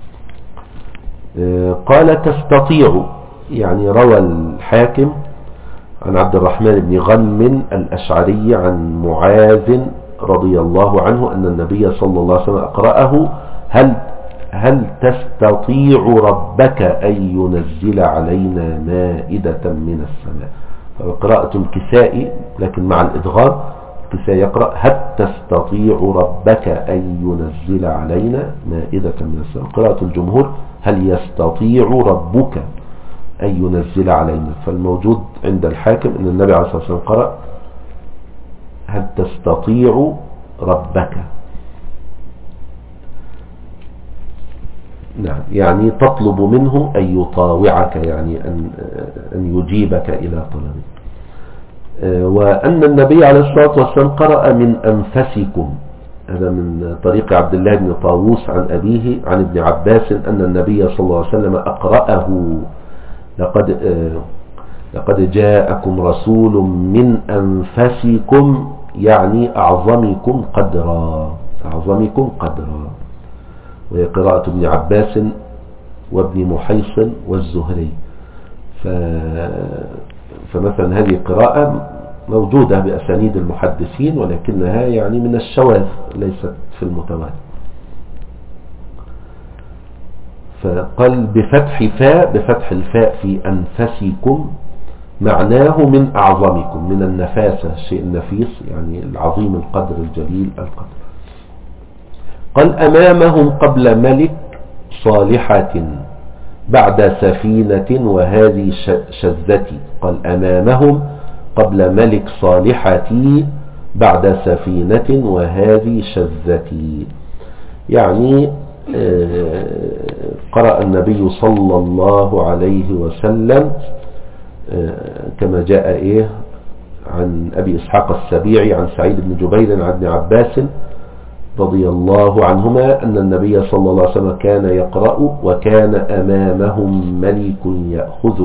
A: قال تستطيع، يعني روى الحاكم عن عبد الرحمن بن غنم الأشعري عن معاذ رضي الله عنه أن النبي صلى الله عليه وسلم أقرأه هل تستطيع ربك أن ينزل علينا مائدة من السماء. فقراءة الكسائي لكن مع الإدغام، الكسائي يقرأ هل تستطيع ربك أن ينزل علينا مائدة من السماء. قراءة الجمهور هل يستطيع ربك أن ينزل علينا. فالموجود عند الحاكم أن النبي عليه الصلاة والسلام قرأ هل تستطيع ربك، نعم، يعني تطلب منه أن يطاوعك، يعني أن يجيبك إلى طلبك. وأن النبي عليه الصلاة والسلام قرأ من أنفسكم، هذا من طريق عبد الله بن طاووس عن أبيه عن ابن عباس أن النبي صلى الله عليه وسلم أقرأه لقد جاءكم رسول من أنفسكم، يعني أعظمكم قدرا، وهي قراءة ابن عباس وابن محيصن والزهري. فمثلا هذه قراءة موجودة بأسانيد المحدثين ولكنها يعني من الشواذ ليست في المتواتر. فقال بفتح الفاء في أنفسكم معناه من أعظمكم، من النفاسة، الشيء النفيس يعني العظيم القدر الجليل القدر. قال أمامهم قبل ملك صالحة بعد سفينة وهذه شذتي. قال أمامهم قبل ملك صالحتي بعد سفينة وهذه شذتي، يعني قرأ النبي صلى الله عليه وسلم كما جاء عن أبي إسحاق السبيعي عن سعيد بن جبير عن ابن عباس رضي الله عنهما أن النبي صلى الله عليه وسلم كان يقرأ وكان أمامهم ملك يأخذ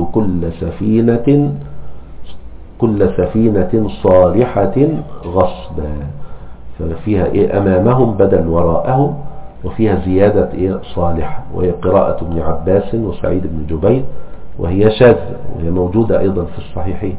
A: كل سفينة صالحة غصبا. ففيها أمامهم بدل وراءهم، وفيها زيادة صالحة، وهي قراءة ابن عباس وسعيد بن جبير، وهي شاذة وهي موجودة أيضا في الصحيحين.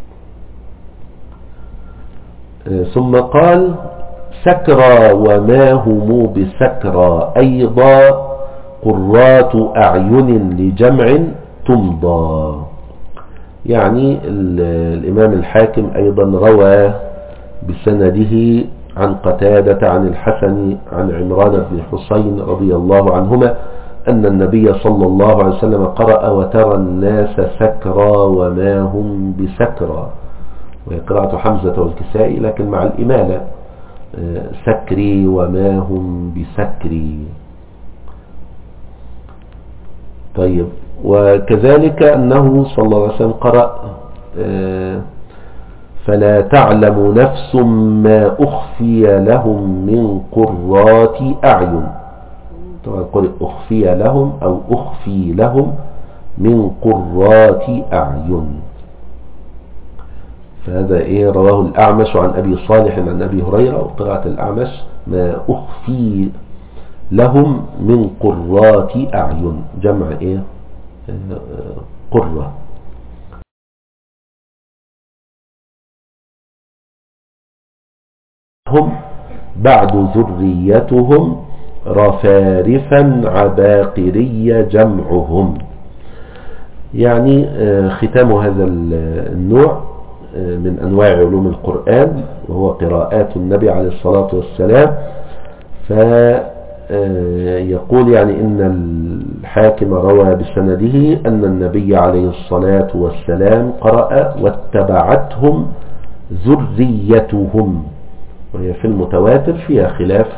A: ثم قال سكرى وما هم بسكرى أيضا قرات أعين لجمع تمضى. يعني الإمام الحاكم أيضا روى بسنده عن قتادة عن الحسن عن عمران بن حسين رضي الله عنهما أن النبي صلى الله عليه وسلم قرأ وترى الناس سكرى وما هم بسكرى، وهي قراءة حمزة والكسائي لكن مع الإمالة سكري وما هم بسكري. طيب وكذلك أنه صلى الله عليه وسلم قرأ فلا تعلم نفس ما أخفي لهم من قرات أعين. طبعا قل أخفي لهم أو أخفي لهم من قرات أعين. فهذا رواه الأعمش عن أبي صالح عن أبي هريرة، وقراءة الأعمش ما أخفي لهم من قرات أعين، جمع قرة. هم بعد ذريتهم رفارفا عباقري جمعهم. يعني ختام هذا النوع من أنواع علوم القرآن وهو قراءات النبي عليه الصلاة والسلام. فيقول يعني إن الحاكم روى بسنده أن النبي عليه الصلاة والسلام قرأ واتبعتهم ذريتهم، وهي في المتواتر فيها خلاف،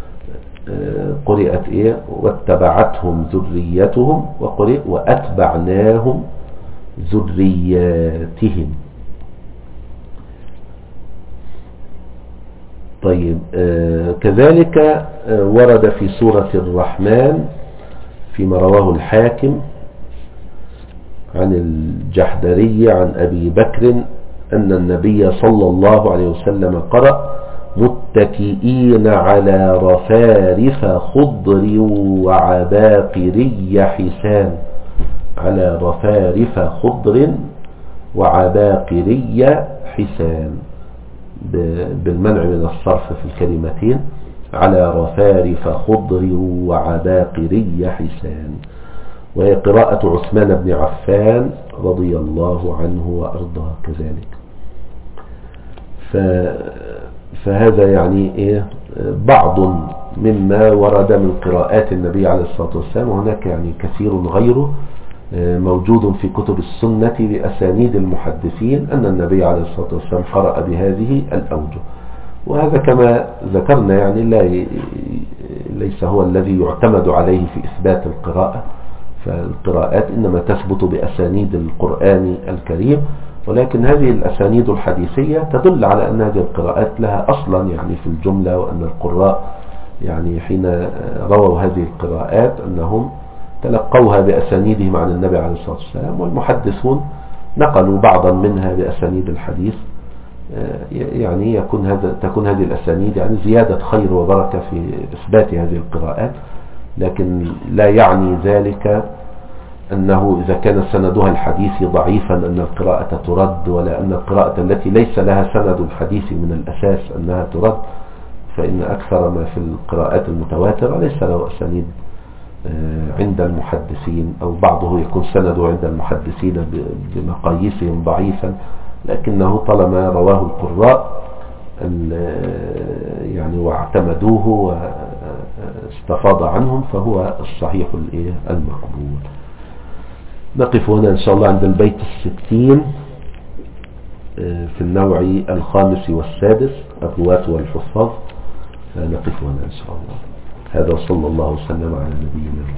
A: قرئت واتبعتهم ذريتهم، وقرئ وأتبعناهم ذرياتهم. طيب، كذلك ورد في سورة الرحمن فيما رواه الحاكم عن الجحدري عن أبي بكر أن النبي صلى الله عليه وسلم قرأ متكئين على رفارف خضر وعباقري حسان، على رفارف خضر وعباقري حسان، بالمنع من الصرف في الكلمتين، على رفارف خضر وعباقري حسان. وهي قراءة عثمان بن عفان رضي الله عنه وأرضاه كذلك. فهذا يعني بعض مما ورد من قراءات النبي عليه الصلاة والسلام، وهناك يعني كثير غيره موجود في كتب السنة بأسانيد المحدثين أن النبي عليه الصلاة والسلام قرأ بهذه الأوجه. وهذا كما ذكرنا يعني ليس هو الذي يعتمد عليه في إثبات القراءة، فالقراءات إنما تثبت بأسانيد القرآن الكريم، ولكن هذه الأسانيد الحديثية تدل على أن هذه القراءات لها أصلا يعني في الجملة، وأن القراء يعني حين رووا هذه القراءات أنهم تلقوها بأسانيدهم عن النبي عليه الصلاة والسلام، والمحدثون نقلوا بعضا منها بأسانيد الحديث. يعني تكون هذه الأسانيد يعني زيادة خير وبركة في إثبات هذه القراءات، لكن لا يعني ذلك أنه إذا كان سندها الحديث ضعيفا أن القراءة ترد، ولا أن القراءة التي ليس لها سند الحديث من الأساس أنها ترد. فإن أكثر ما في القراءات المتواترة ليس له أسانيد عند المحدثين، أو بعضه يكون سنده عند المحدثين بمقاييسهم ضعيفا، لكنه طالما رواه القراء يعني واعتمدوه واستفاض عنهم فهو الصحيح المقبول. نقف هنا إن شاء الله عند البيت 60 في النوع الخامس والسادس، الرواة والحفاظ. نقف هنا إن شاء الله. هذا صلى الله وسلم على نبينا